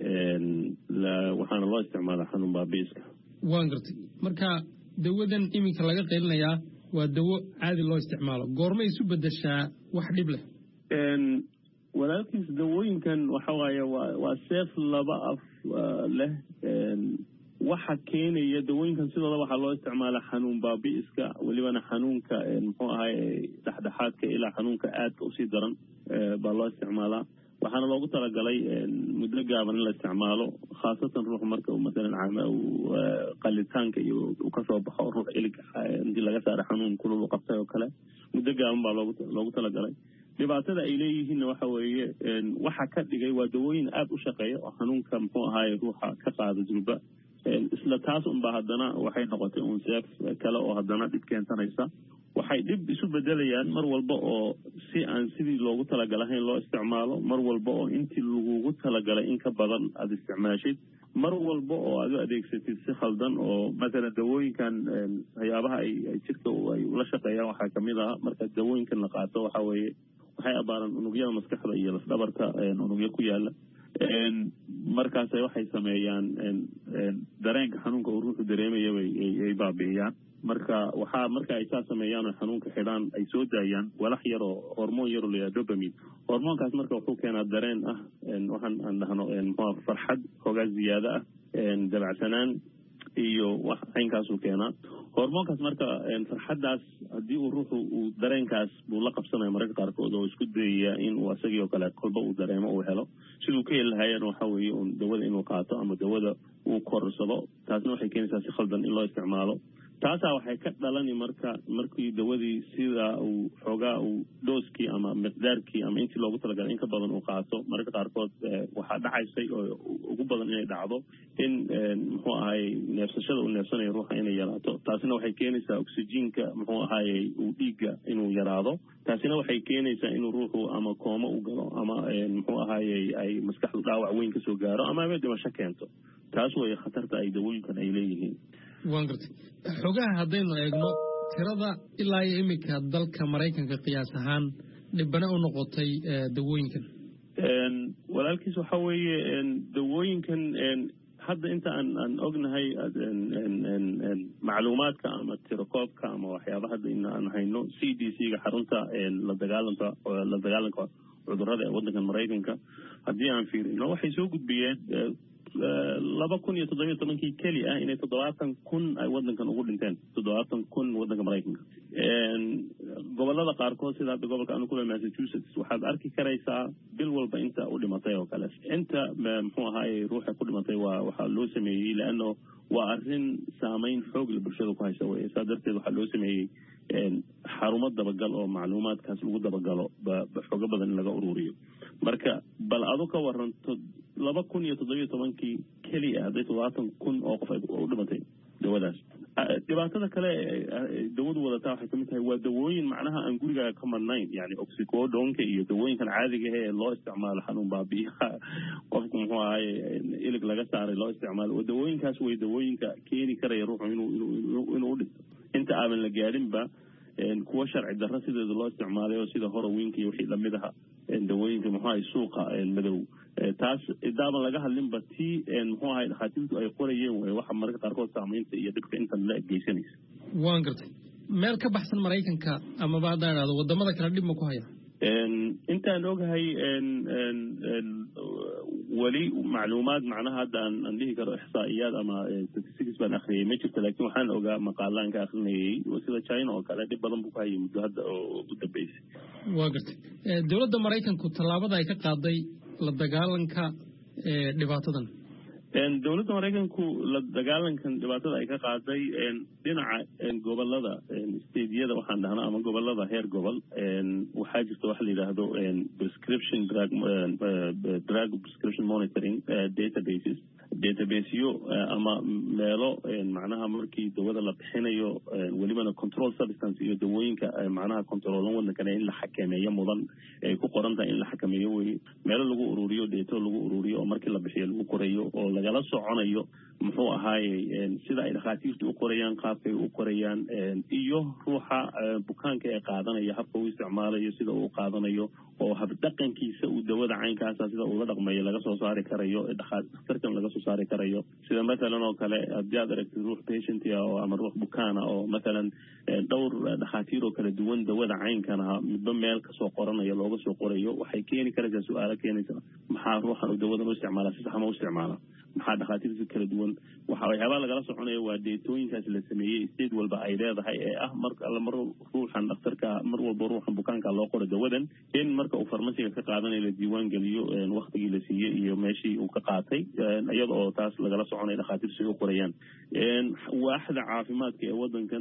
waxaana loo isticmaalaa xanuun baabi'iska waan gartay marka dawadan iminka laga qeylinayaa waa dawo caadi loo isticmaalo goormay isu bedeshaa wax dhib leh walaalkiis dawooyinkan waxa waaye waa seef laba af leh waxa keenaya dawooyinkan sidooda waxaa loo isticmaalaa xanuun baabi'iska welibana xanuunka muxuu ahay dhexdhexaadka ilaa xanuunka aadka usii daran baa loo isticmaalaa waxaana loogu talagalay muddo gaaban in la isticmaalo khaasatan ruux marka uu masalan qalitaanka iyo uu ka soo baxo ruux ilig intii laga saaro xanuun kulul u qabtay oo kale muddo gaaban baa loogu talagalay dhibaatada ay leeyihiinna waxa weeye waxa ka dhigay waa dawooyin aad u shaqeeya oo xanuunka muxuu ahaay ruuxa ka qaada durba isla taas unba haddana waxay noqotay uun seef kale oo haddana dhib keensanaysa waxay dhib isu bedelayaan mar walba oo si aan sidii loogu talagalahayn loo isticmaalo mar walba oo intii lagugu talagalay in ka badan aad isticmaashid mar walba oo aad u adeegsatid si khaldan oo masalan dawooyinkan waxyaabaha ay jirka ay ula shaqeeyaan waxaa kamid ah marka dawooyinkan la qaato waxa weeye waxay abaaraan unugyada maskaxda iyo lafdhabarka unugyo ku yaala markaas waxay sameeyaan dareenka xanuunka uu ruuxu dareemaya ay baabi'iyaan marka ay saa sameeyaan oo xanuunka xidhaan ay soo daayaan walax yar oo hormoon yar oo la yidhahdo dopamine hormoonkaas marka wuxuu keenaa dareen ah waxaan aan dhahno farxad xoogaa ziyaado ah dabacsanaan iyo wax caynkaasuu keenaa hormoonkaas marka farxaddaas haddii uu ruuxu uu dareenkaas buu la qabsanaya mararka qaarkood oo isku dayaya in uu asagii oo kale kolba uu dareemo uu helo siduu ka heli lahaayeen waxa weeye uun dawada inuu qaato ama dawada uu korsado taasna waxay keenaysaa si khaldan in loo isticmaalo taasaa waxay ka dhalani markii dawadii sida uu xoogaa uu dooskii ama miqdaarkii ama intii loogu talagalay in ka badan uu qaato mararka qaarkood waxaa dhacaysay oo ugu badan inay dhacdo in muxuu ahaay neefsashada uu neefsanayo ruuxa inay yaraato taasina waxay keenaysaa oksijiinka muxuu ahaayey uu dhiigga inuu yaraado taasina waxay keenaysaa inuu ruuxu ama koomo u galo ama muxuu ahaayey ay maskaxdu dhaawac weyn kasoo gaaro ama ama dhimasho keento taas way khatarta ay dawooyinkan ay leeyihiin waan gartay xogaha haddaynu eegno tirada ilaa iyo iminka dalka Mareykanka qiyaas ahaan dhibana u noqotay dawooyinkan walaalkiis waxa weeye dawooyinkan hadda inta aan ognahay macluumaadka ama tirakoobka ama waxyaabaha hadda in aan hayno CDC-ga xarunta la dagaalanka cudurrada ee waddanka Mareykanka haddii aan fiirino waxay soo gudbiyeen 2017 keli ah inay 70,000 ay waddankan ugu dhinteen 70,000 waddanka Mareykanka gobolada qaarkood sida gobolka aanu ku leeyahay Massachusetts waxaad arki karaysaa bil walba inta u dhimatay oo kale inta muxuu ahaay ruuxa ku dhimatay waxa loo sameeyay laano waa arrin saameyn xoog leh bulshada ku haysa way sadarteed waxa loo sameeyay xarumo dabagal oo macluumaadkaas lagu dabagalo xoog badan laga ururiyo marka bal adu ka waranto 2017 keli ah 70,000 oo qof u dhimatay dawadaas dhibaatada kale dawadu wadataa waxay kamid tahay waa dawooyin macnaha aan guriga ka marnayn yani oxycodone iyo dawooyinkan caadiga ah ee loo isticmaalo xanuun baabi'iyaha qofku muxuu ahaay ilig laga saaray loo isticmaalo dawooyinkaas way dawooyinka keeni karaya ruuxu inuu dhinto inta aan la gaarinba kuwa sharci darro sideeda loo isticmaalayo sida horowinka iyo wixii lamid ah dawooyinka muxuu ahaay suuqa madow taas idaaban laga hadlinba tii muxuu ahaay dhakhaatiirtu ay qorayeen way waxa marka qaarkood saameynta iyo dhibka inta la geysanaysa waan gartay meel ka baxsan Mareykanka ama baadaan aad wadamada kala dhib ma ku haya intaan ogahay wali macluumaad macnaha hadda aan dhihi karo ihsaa'iyaad ama statistics baan akhriyay ma jirto laakiin waxaan ogaa maqaalaan ka akhrinayay sida China oo kale dhib badan buu ku hayay muddo hadda oo u dambeysay waa gartay dawladda Mareykanku tallaabada ay ka qaaday la dagaalanka dhibaatadan dawladda Mareykanku la dagaalankan dhibaatada ay ka qaaday dhinaca gobolada steediyada waxaan dhahnaa ama gobolada heer gobol waxaa jirta wax la yiraahdo prescription drug prescription monitoring databaseyo ama meelo macnaha markii dawada la bixinayo welibana control substance iyo dawooyinka macnaha controlan waddankan in la xakameeyo mudan ay ku qoran tahay in la xakameeyo way meelo lagu ururiyo data lagu ururiyo oo markii la bixiyo lagu qorayo oo lagala soconayo muxuu ahaayay sida ay dhakhaatiirtu u qorayaan qaabkay u qorayaan iyo ruuxa bukaanka ee qaadanaya habka uu isticmaalayo sida uu qaadanayo oo hab dhaqankiisa uu dawada caynkaas sida uu la dhaqmayo laga soo saari karayo dhakhtarkan laga soo saari karayo sida mesela oo kale haddii aad aragtid ruux patient oo ama ruux bukaana oo mesela dhowr dhakhaatiir oo kala duwan dawada caynkan ah midba meel ka soo qoranayo looga soo qorayo waxay keeni karaysaa su'aalo keenaysa maxaa ruuxan uu dawadan u isticmaalaa si sax ma u isticmaalaa maxaa dhakhaatiirta kala duwan waxyaabaa lagala soconayo waa deetooyinkaas la sameeyey state walba ay leedahay ee ah mar ruuxan dhakhtarka mar walba ruuxan bukaanka loo qoro dawadan in marka uu farmasiga ka qaadanayo la diiwaan geliyo waqtigii la siiyey iyo meeshii uu ka qaatay iyada oo taas lagala soconayo dhakhaatiirtu si u qorayaan waaxda caafimaadka ee waddankan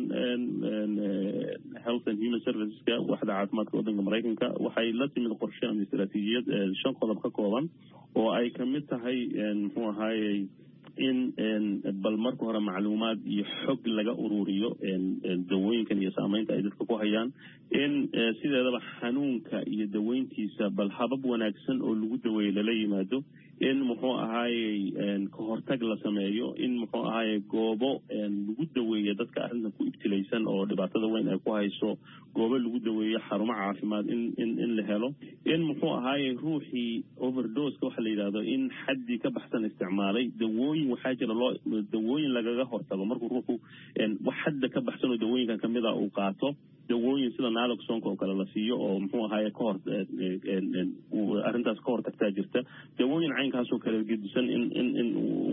health and human serviceska waaxda caafimaadka waddanka Mareykanka waxay la timid qorshe ama istiraatiijiyad 5 qodob ka kooban oo ay kamid tahay muxuu ahaayay in bal marka hore macluumaad iyo xog laga ururiyo dawooyinkan iyo saameynta ay dadka ku hayaan in sideedaba xanuunka iyo daweyntiisa bal habab wanaagsan oo lagu daweeyo lala yimaado in muxuu ahaayay ka hortag la sameeyo in muxuu ahaayay goobo lagu daweeyo dadka arrintan ku ibtilaysan oo dhibaatada weyn ay ku hayso goobo lagu daweeyo xarumo caafimaad in la helo in muxuu ahaayay ruuxii overdose waxa la yiraahdo in xaddi ka baxsan isticmaalay dawooyin waxaa jira dawooyin lagaga hortago markuu ruuxu wax xadda ka baxsan oo dawooyinkan kamid ah uu qaato dawooyin sida naloxone oo kale la siiyo oo muxuu ahaayay ka hor arrintaas ka hortagtaa jirta dawooyin caynkaas oo kale gedisan in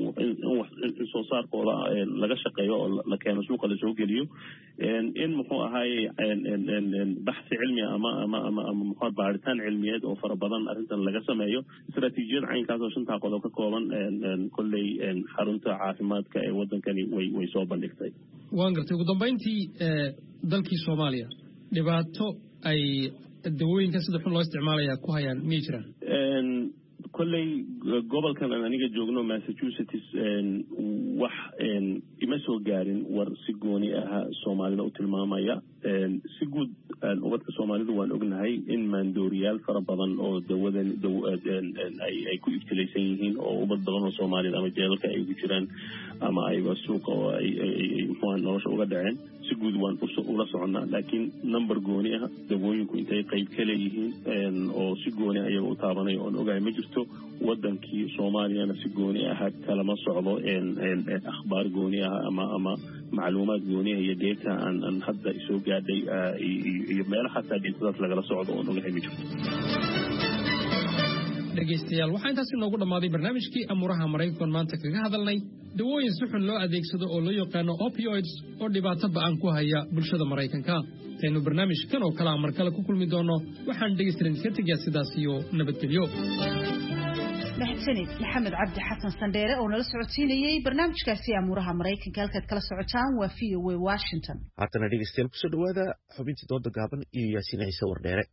soo saarkooda laga shaqeeyo oo la keeno suuqa la soo geliyo in muxuu ahaayay baxsi cilmi ama muxuu baaritaan cilmiyeed oo fara badan arrintan laga sameeyo istiraatiijiyad caynkaas oo 5 qodob ka kooban kolley xarunta caafimaadka ee waddankani way soo bandhigtay waan gartay ugu dambeyntii dalkii Soomaaliya dhibaato ay dawooyinka sida xun loo isticmaalayaa ku hayaan ma jiraan kolley gobolkan aniga joogno Massachusetts wax ima soo gaarin war si gooni ah Soomaalida u tilmaamaya si guud ubadka Soomaalidu waan ognahay in maandooriyaal fara badan oo dawadan ay ku ibtilaysan yihiin oo ubad badan oo Soomaalida ama jeelka ay ku jiraan ama ay suuqa oo ay nolosha uga dhaceen si guud waan ula soconaa laakiin number gooni ah dawooyinku intay qayb ka leeyihiin oo si gooni ah ayaga u taabanay oo ogaay ma jirto wadankii Soomaaliyana si gooni ah kalama socdo akhbaar gooni ah ama macluumaad gooni ah iyo data aan hadda soo gaadhay iyo meelaha xataa dhintaas lagala socdo oo ogaay ma jirto dhegeystayaal waxaa intaas inoogu dhammaaday barnaamijkii amuuraha Maraykanka maanta kaga hadalnay dawooyin si xun loo adeegsado oo loo yaqaano opioids oo dhibaato ba'an ku haya bulshada Maraykanka taynu barnaamijkan oo kala mar kale ku kulmi doono waxaan dhegeystayaal ka tagay sidaas iyo nabadgelyo mahadsanid maxamed cabdi xasan sandheere oo nala socodsiinayay barnaamijkaasi amuuraha Maraykanka halkaad kala socotaan waa VOA Washington haddana dhegeystayaal kusoo dhawaada xubintii dooda gaaban iyo Yaasiin Ciise Wardheere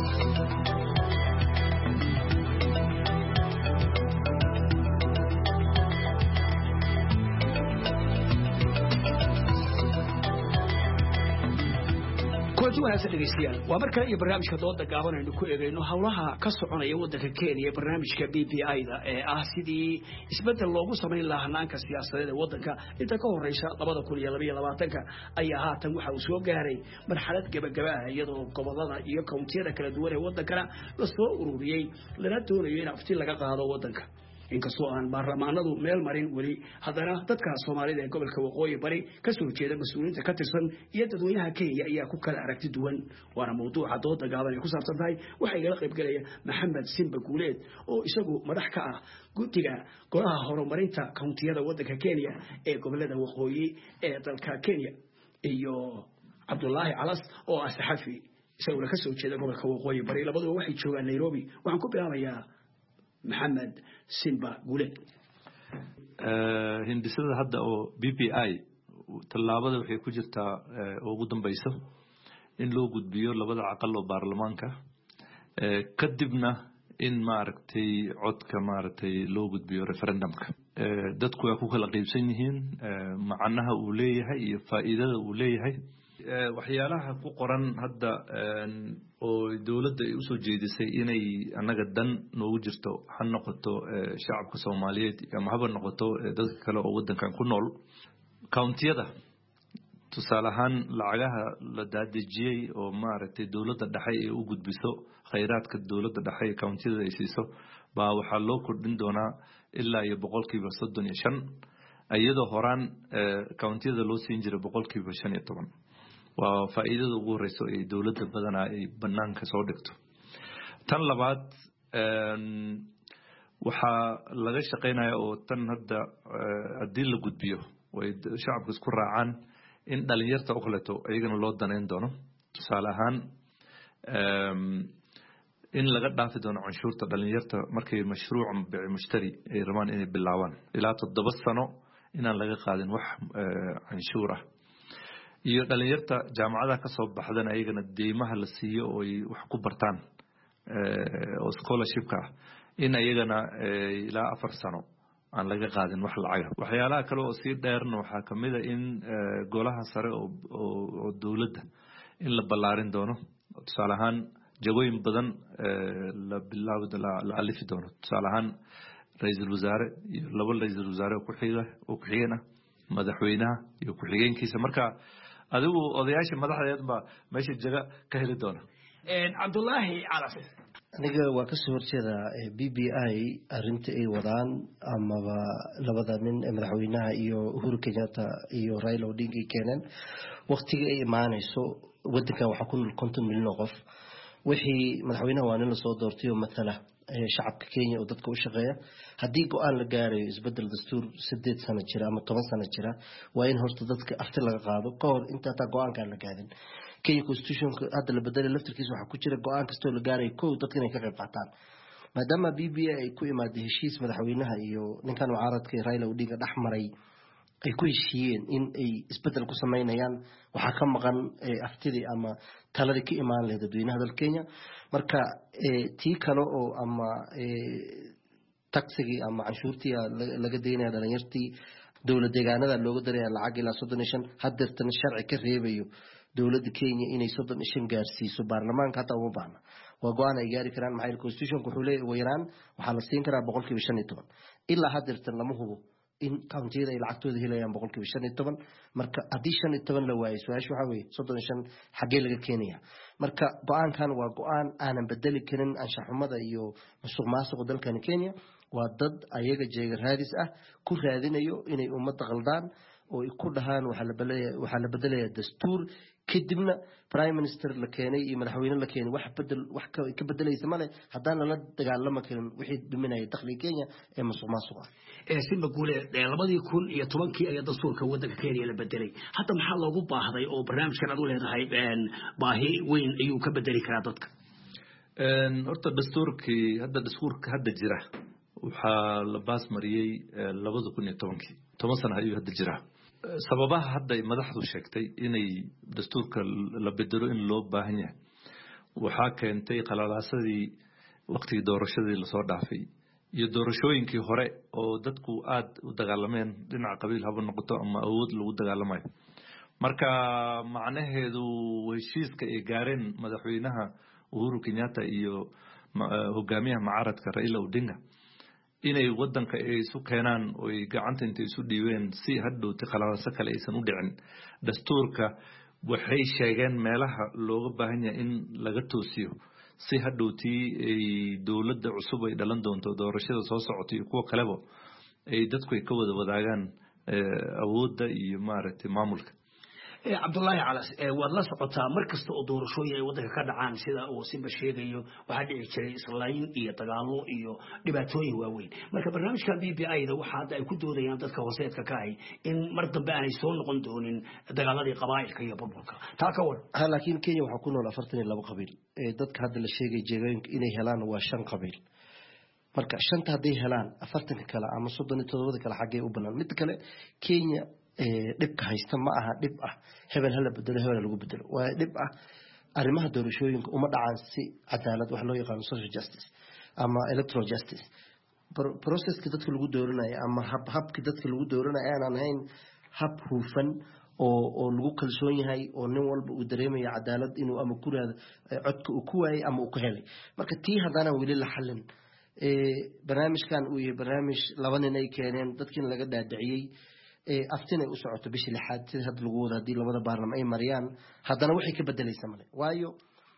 wanaagsan dhegeystayaal waa mar kale iyo barnaamijka dooda gaaban aynu ku eegayno hawlaha ka soconaya wadanka Kenya barnaamijka BBI-da ee ah sidii isbedel loogu sameyn lahaa hannaanka siyaasadeed ee wadanka inta ka horeysa 2022 ayaa haatan waxa uu soo gaaray marxalad gabagaba ah iyadoo gobolada iyo kountiyada kala duwan ee wadankana la soo ururiyay lana doonayo in afti laga qaado wadanka inkastoo aan baarlamaanadu meel marin wali haddana dadka Soomaalida ee gobolka Waqooyi Bari ka soo jeeda mas'uuliyiinta ka tirsan iyo dadweynaha Kenya ayaa ku kala aragti duwan waana mowduuca dooda gaaban ee ku saabsan tahay waxa igala qayb galaya Maxamed Simba Guuleed oo isagu madax ka ah guddiga golaha horumarinta kountiyada wadanka Kenya ee gobolada Waqooyi ee dalka Kenya iyo Cabdullaahi Calas oo ah saxafi isaguna ka soo jeeda gobolka Waqooyi Bari labaduba waxay joogaan Nairobi waxaan ku bilaabayaa محمد سيمبا قولي هندسة هذا أو BBI تلابده وحي كجرتا وجودن بيسه إن لو جود بيور لبده عقل وبرلمانك كدبنا إن ماركتي عد كماركتي لو جود بيور ريفرندمك دتكو يكون كلا قيب سنين معناها أوليه هي فائدة أوليه هي waxyaalaha ku qoran hadda oo dawladda ay u soo jeedisay inay anaga dan noogu jirto han noqoto shacabka Soomaaliyeed ama haba noqoto dadka kale oo wadankan ku nool countiyada tusaalahan lacagaha la daadejiyay oo maaragtay dawladda dhexe ay u gudbiso khayraadka dawladda dhexe countiyada ay siiso baa waxa loo kordhin doonaa ilaa iyo 35% iyadoo horaan countiyada loo siin jiray 15% waa faa'iidada ugu horeyso ee dawladda badana ay banaanka soo dhigto tan labaad waxa laga shaqeynayaa oo tan hadda hadii la gudbiyo way shacabku isku raacaan in dhalinyarta oo kaleeto ayagana loo daneyn doono tusaale ahaan in laga dhaafi doono canshuurta dhalinyarta markay mashruuc bici mushtari ay rabaan inay bilaabaan ilaa 7 sano inaan laga qaadin wax canshuur ah iyo dhalinyarta jaamacadaha ka soo baxdan ayagana deemaha la siiyo oo ay wax ku bartaan oo scholarship-ka in ayagana ilaa 4 sano aan laga qaadin wax lacag waxyaalaha kale oo si dheerna waxa kamid ah in golaha sare oo dawladda in la ballaarin doono tusaale ahaan jagooyin badan la bilaabo la alifi doono tusaale ahaan ra'iisul wasaare iyo laba ra'iisul wasaare ku xigeenah madaxweynaha iyo ku xigeenkiisa marka adigu odayaasha madaxdeed ba meesha jaga ka heli doona Cabdullaahi Calas aniga waa ka soo horjeeda BBI arinta ay wadaan ama labada nin madaxweynaha iyo Uhuru Kenyatta iyo Raila Odinga keenan waqtiga ay imaanayso wadanka waxa ku nool 50 milyan oo qof wixii madaxweynaha waa nin la soo doortay oo matala shacabka Kenya oo dadka u shaqeeya hadii go'aan la gaarayo isbedel dastuur 8 sano jira ama 10 sano jira waa in horta dadka afti laga qaado ka hor inta ta go'aanka la gaadin Kenya constitution hadda la bedelay laftirkiisa waxa ku jira go'aan kasto la gaarayo koow dadka inay ka qayb qaataan maadaama BBI ay ku imaadeen heshiis madaxweynaha iyo ninkan mucaaradka Raila Odinga dhaxmaray ay ku heshiiyeen in ay isbedel ku sameeyaan waxa ka maqan aftidii ama taladii ka imaan lahayd dadweynaha dalka Kenya marka tii kale oo ama taxigi ama canshuurtii laga deynaya dhalinyartii dawlad deegaanada looga dareeyo lacag ilaa 35 hadeertan sharci ka reebayo dowladda Kenya inay 35 gaarsiiso baarlamaanka hata uma baahna waa go'aan ay gaari karaan maxay constitution-ku wuxuu leeyahay weeraan waxa la siin karaa 15% ilaa hadirtan lama hubo in county-da ay lacagtooda helayaan 15% marka haddii 15 la waayo su'aashu waxa weeye 35 xagee laga keenaya marka go'aankan waa go'aan aanan bedeli karin anshaxumada iyo musuqmaasuqa dalkan Kenya waa dad ayaga jeega raadis ah ku raadinayo inay ummadda qaldaan oo ay ku dhahaan waxa la bedelayaa dastuur kadibna prime minister la keenay iyo madaxweyne la keenay wax ka bedelaysa male haddana la dagaalama karin wixii dhimanaya dakhliga Kenya ee musuqmaasuqa simba guule 2010 ayaa dastuurka waddanka Kenya la bedelay hadda maxaa loogu baahday oo barnaamijkan aad u leedahay baahi weyn ayuu ka bedeli karaa dadka horta dastuurka hadda jira waxaa la baas mariyay 2010 10 sano ayuu hadda jira sababaha hadda madaxdu sheegtay inay dastuurka la bedelo in loo baahan yahay waxa keentay qalalaasadii waqtigii doorashadii la soo dhaafay iyo doorashooyinkii hore oo dadku aad u dagaalameen dhinaca qabiil haba noqoto ama awood lagu dagaalamayo marka macnaheedu heshiiska ay gaareen madaxweynaha Uhuru Kenyatta iyo hogaamiyaha mucaaradka Raila Odinga inay wadanka ay isu keenaan oo ay gacanta intay isu dhiibeen si hadhowti qalalaasa kale aysan u dhicin dastuurka waxay sheegeen meelaha looga baahan yahay in laga toosiyo si hadhowti ay dawladda cusub ay dhalan doonto doorashada soo socotay kuwa kaleba ay dadku ay ka wada wadaagaan awoodda iyo maaragtay maamulka Abdullahi Calas waad la socotaa markasta oo doorashooyin ay waddanka ka dhacaan sida uu Simba sheegayo waxa dhici jiray islayn iyo dagaalo iyo dhibaatooyin waaweyn marka barnaamijka BBI-da waxa ay ku doodayaan dadka hooseedka ka ah in mar dambe aanay soo noqon doonin dagaaladii qabaa'ilka iyo burburka taa ka war laakiin Kenya waxa ku nool 42 qabiil dadka hadda la sheegay jeegooyinka inay helaan waa 5 qabiil marka 5 haday helaan 40 kale ama 37 kale xagee u banaan mid kale Kenya dhibka haysta ma aha dhib ah hebel hala bedelo hebel lagu bedelo waa dhib ah arrimaha doorashooyinka uma dhacaan si cadaalad wax loo yaqaan social justice ama electoral justice processka dadka lagu dooranayo ama habka dadka lagu dooranayo aan ahayn hab hufan oo lagu kalsoon yahay oo nin walba uu dareemayo cadaalad inuu ama ku raado codka uu ku waayay ama uu ku helay marka tii hadana wali la xalin barnaamijkan uu yahay barnaamij laba nin ay keeneen dadkii laga dhaadhiciyay aftinay u socoto bishii lixaad sida had lagu wada hadii labada baarlamaan ay mariyaan hadana waxay ka bedelaysaa male waayo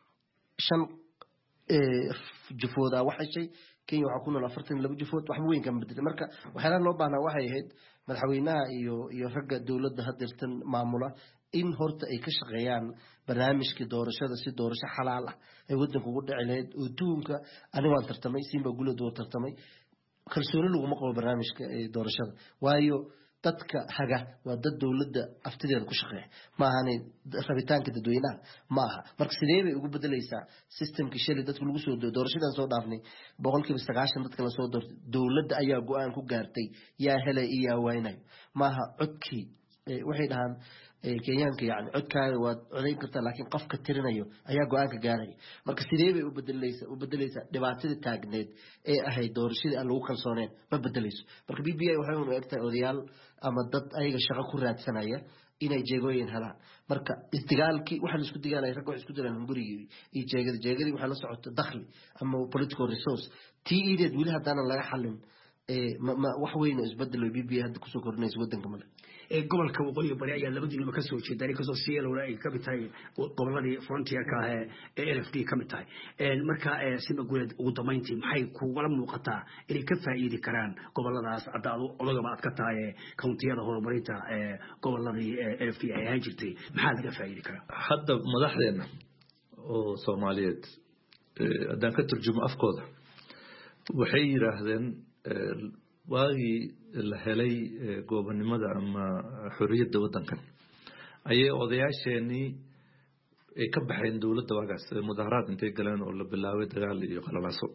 5 jufooda waxa shay Kenya waxa ku nool 42 jufood wax weyn ka bedelay marka waxyaalaha loo baahnaa waxay ahayd madaxweynaha iyo ragga dawladda hadirtan maamula in horta ay ka shaqeeyaan barnaamijka doorashada si doorasho xalaal ah ay wadanka ugu dhici lahayd oo duunka aniga waan tartamay Simba Gulad oo tartamay kalsooni lagu maqlo barnaamijka doorashada waayo dadka haga waa dad dawladda aftideeda ku shaqeeya ma ahan rabitaanka dadweynaha ma aha marka sidee bay ugu bedelaysaa systemka shali dadku lagu soo doorashadan soo dhaafnay 90% dadka la soo doortay dawladda ayaa go'aan ku gaartay yaa helay iyo waynay ma aha codkii waxay dhahan Kenyaanka yani codkaaga waa codayn kartaa laakiin qofka tirinayo ayaa go'aanka gaaray marka sidee bay u bedelaysaa dhibaatada taagneed ee ahayd doorashadii aan lagu kalsooneen ma bedelayso marka BBI waxay u egtahay odayaal ama dad ayaga shaqo ku raadsanaya inay jeegooyin helaan marka isdagaalkii waxa la isku dagaalay rag wax isku dilaan gurigii iyo jeegadi waxa la socota dakhli ama political resource tii wili hadana laga xalin wax weyn isbedelo BBI hadda ku soo kordhinayso wadanka male gobolka waqooyi bari ayaa labadiinaba ka soo jeeday kasoo siyeelowna ay ka mid tahay goboladii frontierka ah ee LFD ka mid tahay marka Simba Gulad ugu dambeyntii maxay kuula muuqataa inay ka faa'iidi karaan goboladaas cadaado odagaba aad ka tahay countiyada horumarinta goboladii LFD ay ahaan jirtay maxaa laga faa'iidi karaa hadda madaxdeena oo Soomaaliyeed haddaan ka turjumo afkooda waxay yiraahdeen waagii la helay goobnimada ama xorriyadda wadankan ayay odayaasheenii ay ka baxeen dawladda waagaas mudaharaad intay galeen oo la bilaabay dagaal iyo qalalaaso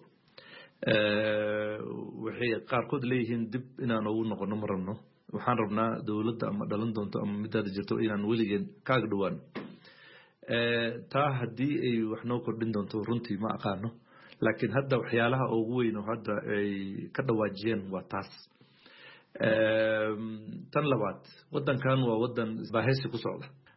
waxay qaarkood leeyihiin dib inaan ugu noqono ma rabno waxaan rabnaa dawladda ama dhalan doonto ama midaada jirto inaan weligeen kaaga dhawaan taa haddii ay wax noo kordhin doonto runtii ma aqaano laakiin hadda waxyaalaha ugu weyn oo hadda ay ka dhawaajiyeen waa taas tan labaad wadankan waa wadan baahaysi ku socda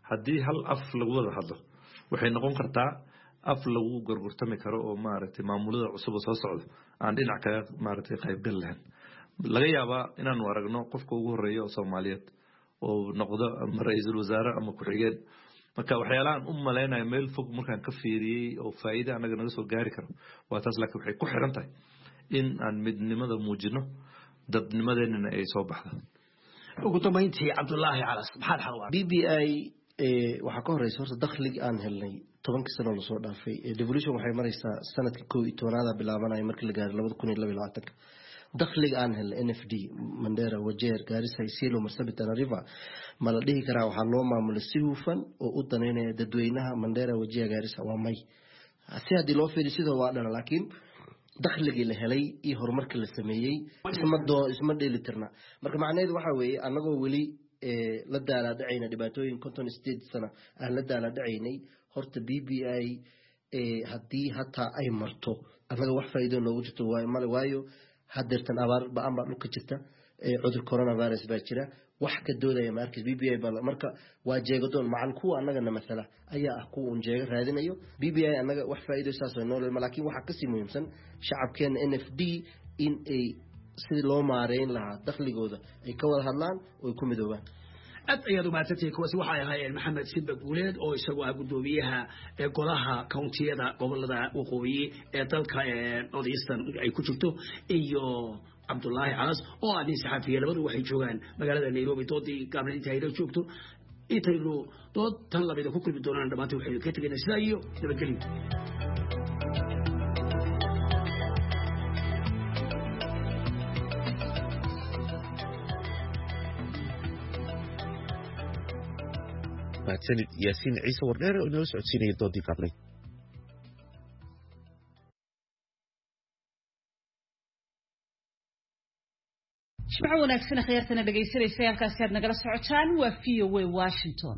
haddii hal af lagu wada hadlo waxay noqon kartaa af lagu gorgortami karo oo maaragtay maamulada cusub soo socdo aan dhinac kaga maaragtay qayb gal lahayn laga yaabaa inaan aragno qofka ugu horeeya oo Soomaaliyeed oo noqdo ra'iisul wasaare ama ku-xigeen marka waxyaalahan maleynaya meel fog markaan ka fiiriyay oo faa'iido anaga naga soo gaari karo waa taas laakiin waxay ku xiran tahay in aan midnimada muujino dadnimadeena ay soo baxdo ugu dambeyntii Cabdullaahi Calas maxaad xalwaa BBI waxa ka horeysa horta dakhliga aan helnay 10 sano la soo dhaafay devolution waxay maraysaa sanadka 11aad bilaabanaya markii la gaaray 2022 dakhliga aan helnay NFD Mandera Wajeer Garissa Isiolo Marsabit River ma la dhihi karaa waxa loo maamulay si hufan oo u daneynaya dadweynaha Mandera Wajeer Garissa waa may si hadii loo fiiriyo sidoo waa dhan laakiin dakhliga la helay iyo horumarka la sameeyay isma dheelitirna marka macnaheedu waxa weeye anagoo wali la daala dhacayna dhibaatooyin 58 sano aan la daala dhacaynay horta BBI hadii hataa ay marto anaga wax faa'iido loogu jirto waayo hadeertan abaar baan dhulka jirta cudur coronavirus baa jira wax ka doodaya markii BBI baa marka waa jeegadoon macan kuwa anagana masala ayaa ah kuwa jeega raadinayo BBI anaga wax faa'iido saas oo nool laakiin waxa ka sii muhiimsan shacabkeena NFD in ay si loo maareyn lahaa dakhligooda ay ka wada hadlaan oo ku midoobaan aad ayaad u maatay kuwaasi waxay ahaayeen Maxamed Simba Guuleed oo isagu ah gudoomiyaha golaha countiyada gobolada waqooyi ee dalka Northeastern ay ku jirto iyo Cabdullaahi Calas oo ah nin saxafiye labadu waxay joogaan magaalada Nairobi doodii gaabnaynta ay joogto intaynu dood tan labada ku kulmi doonaan dhamaantii waxay ka tagayeen sida iyo nabadgelyo mahadsanid Yaasiin Ciise Wardheere oo inoo socodsiinaya doodii gaabnay jimco wanaagsan khayartana dhageysanaysa halkaas aad nagala socotaan waa VOA Washington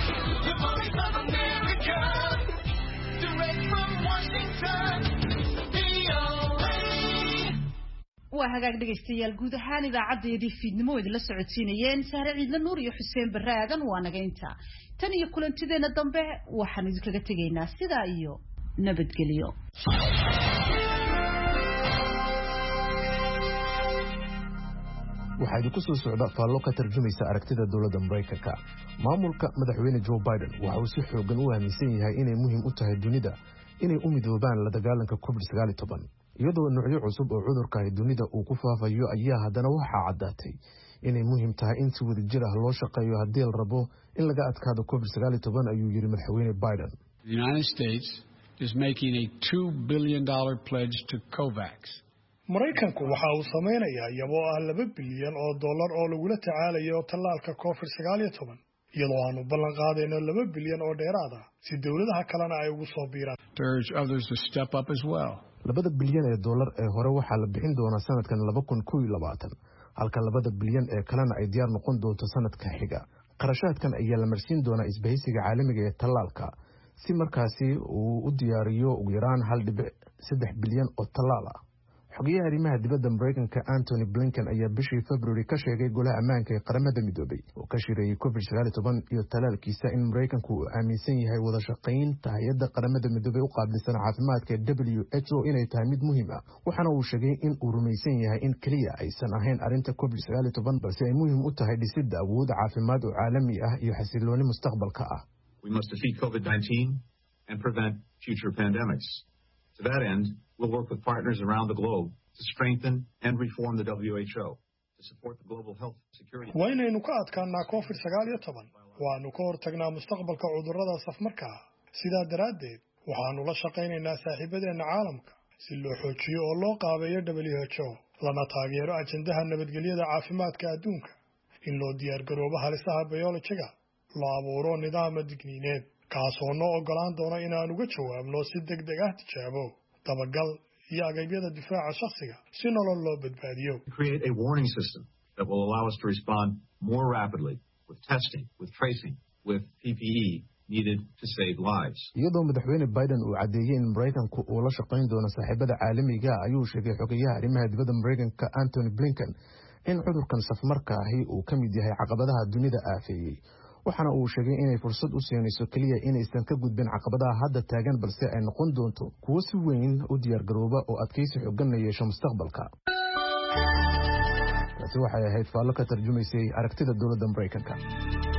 waa hagaag dhageystayaal guud ahaan idaacadeedii fiidnimo idinla socodsiinayeen Saare Ciidla Nuur iyo Xuseen Barre Aadan waa naga inta tan iyo kulantideena dambe waxaan idinkaga tegaynaa sidaa iyo nabadgelyo waxaa idinku soo socda faallo ka tarjumaysa aragtida dowladda Mareykanka maamulka madaxweyne Joe Biden waxa uu si xoogan u aaminsan yahay inay muhiim u tahay dunida inay u midoobaan la dagaalanka COVID-19 iyadoo nuucyo cusub oo cudurka ay dunida uu ku faafayo ayaa haddana waxaa caddaatay inay muhiim tahay in si wadajir ah loo shaqeeyo haddii la rabo in laga adkaado COVID-19 ayuu yiri madaxweyne Biden. The United States is making a $2 billion pledge to COVAX. Mareykanku waxa uu sameynayaa iyadoo ah $2 bilyan oo lagula tacaalayo tallaalka COVID-19 iyadoo aanu ballan qaadayno $2 bilyan oo dheeraad ah si dawladaha kalena ay ugu soo biiraan. To urge others to step up as well. $2 bilyan ee hore waxaa la bixin doonaa sanadkan 2021 halka $2 bilyan ee kalena ay diyaar noqon doonto sanadka xiga. Qarashaadkan ayaa la marsiin doonaa isbahaysiga caalamiga ee tallaalka si markaasi uu u diyaariyo ugu yaraan 1.3 bilyan oo tallaal ah. xogayaha arrimaha dibadda Mareykanka Anthony Blinken ayaa bishii February ka sheegay golaha ammaanka ee qaramada midoobay oo ka shirayay COVID-19 iyo talaalkiisa in Mareykanku uu aaminsan yahay wada shaqaynta hay'adda qaramada midoobay u qaabilsan caafimaadka WHO inay tahay mid muhiim ah waxaana uu sheegay in uu rumaysan yahay in kaliya aysan ahayn arrinta COVID-19 balse ay muhiim u tahay dhisidda awood caafimaad oo caalami ah iyo xasilooni mustaqbalka ah. We must defeat COVID-19 and prevent future pandemics. To that end, we'll work with partners around the globe to strengthen and reform the WHO to support the global health security. Waynaynu ka adkaanaa COVID-19 waanu ka hortagnaa mustaqbalka cudurrada safmarka sidaa daraaddeed waxaanu la shaqaynaynaa saaxiibadeena caalamka si loo xoojiyo oo loo qaabeeyo WHO lana taageero ajandaha nabadgelyada caafimaadka adduunka in loo diyaar garoobo halisaha biolojiga loo abuuro nidaam digniineed kaasoo noo ogolaan doona inaan uga jawaabno si degdeg ah tijaabo dabagal iyo agabyada difaaca shakhsiga si nolol loo badbaadiyo. Create a warning system that will allow us to respond more rapidly with testing, with tracing, with PPE needed to save lives. iyadoo madaxweyne Biden uu cadeeyay in Mareykanku uu la shaqayn doono saaxiibada caalamiga ayuu sheegay xogayaha arrimaha dibadda Mareykanka Anthony Blinken in cudurkan safmarka ahi uu ka mid yahay caqabadaha dunida aafeeyay waxaana uu sheegay inay fursad u siinayso keliya inaysan ka gudbin caqabadaha hadda taagan balse ay noqon doonto kuwo si weyn u diyaargarooba oo adkaysi xoogan la yeesho mustaqbalka. taasi waxay ahayd faallo ka tarjumaysay aragtida dowladda Mareykanka.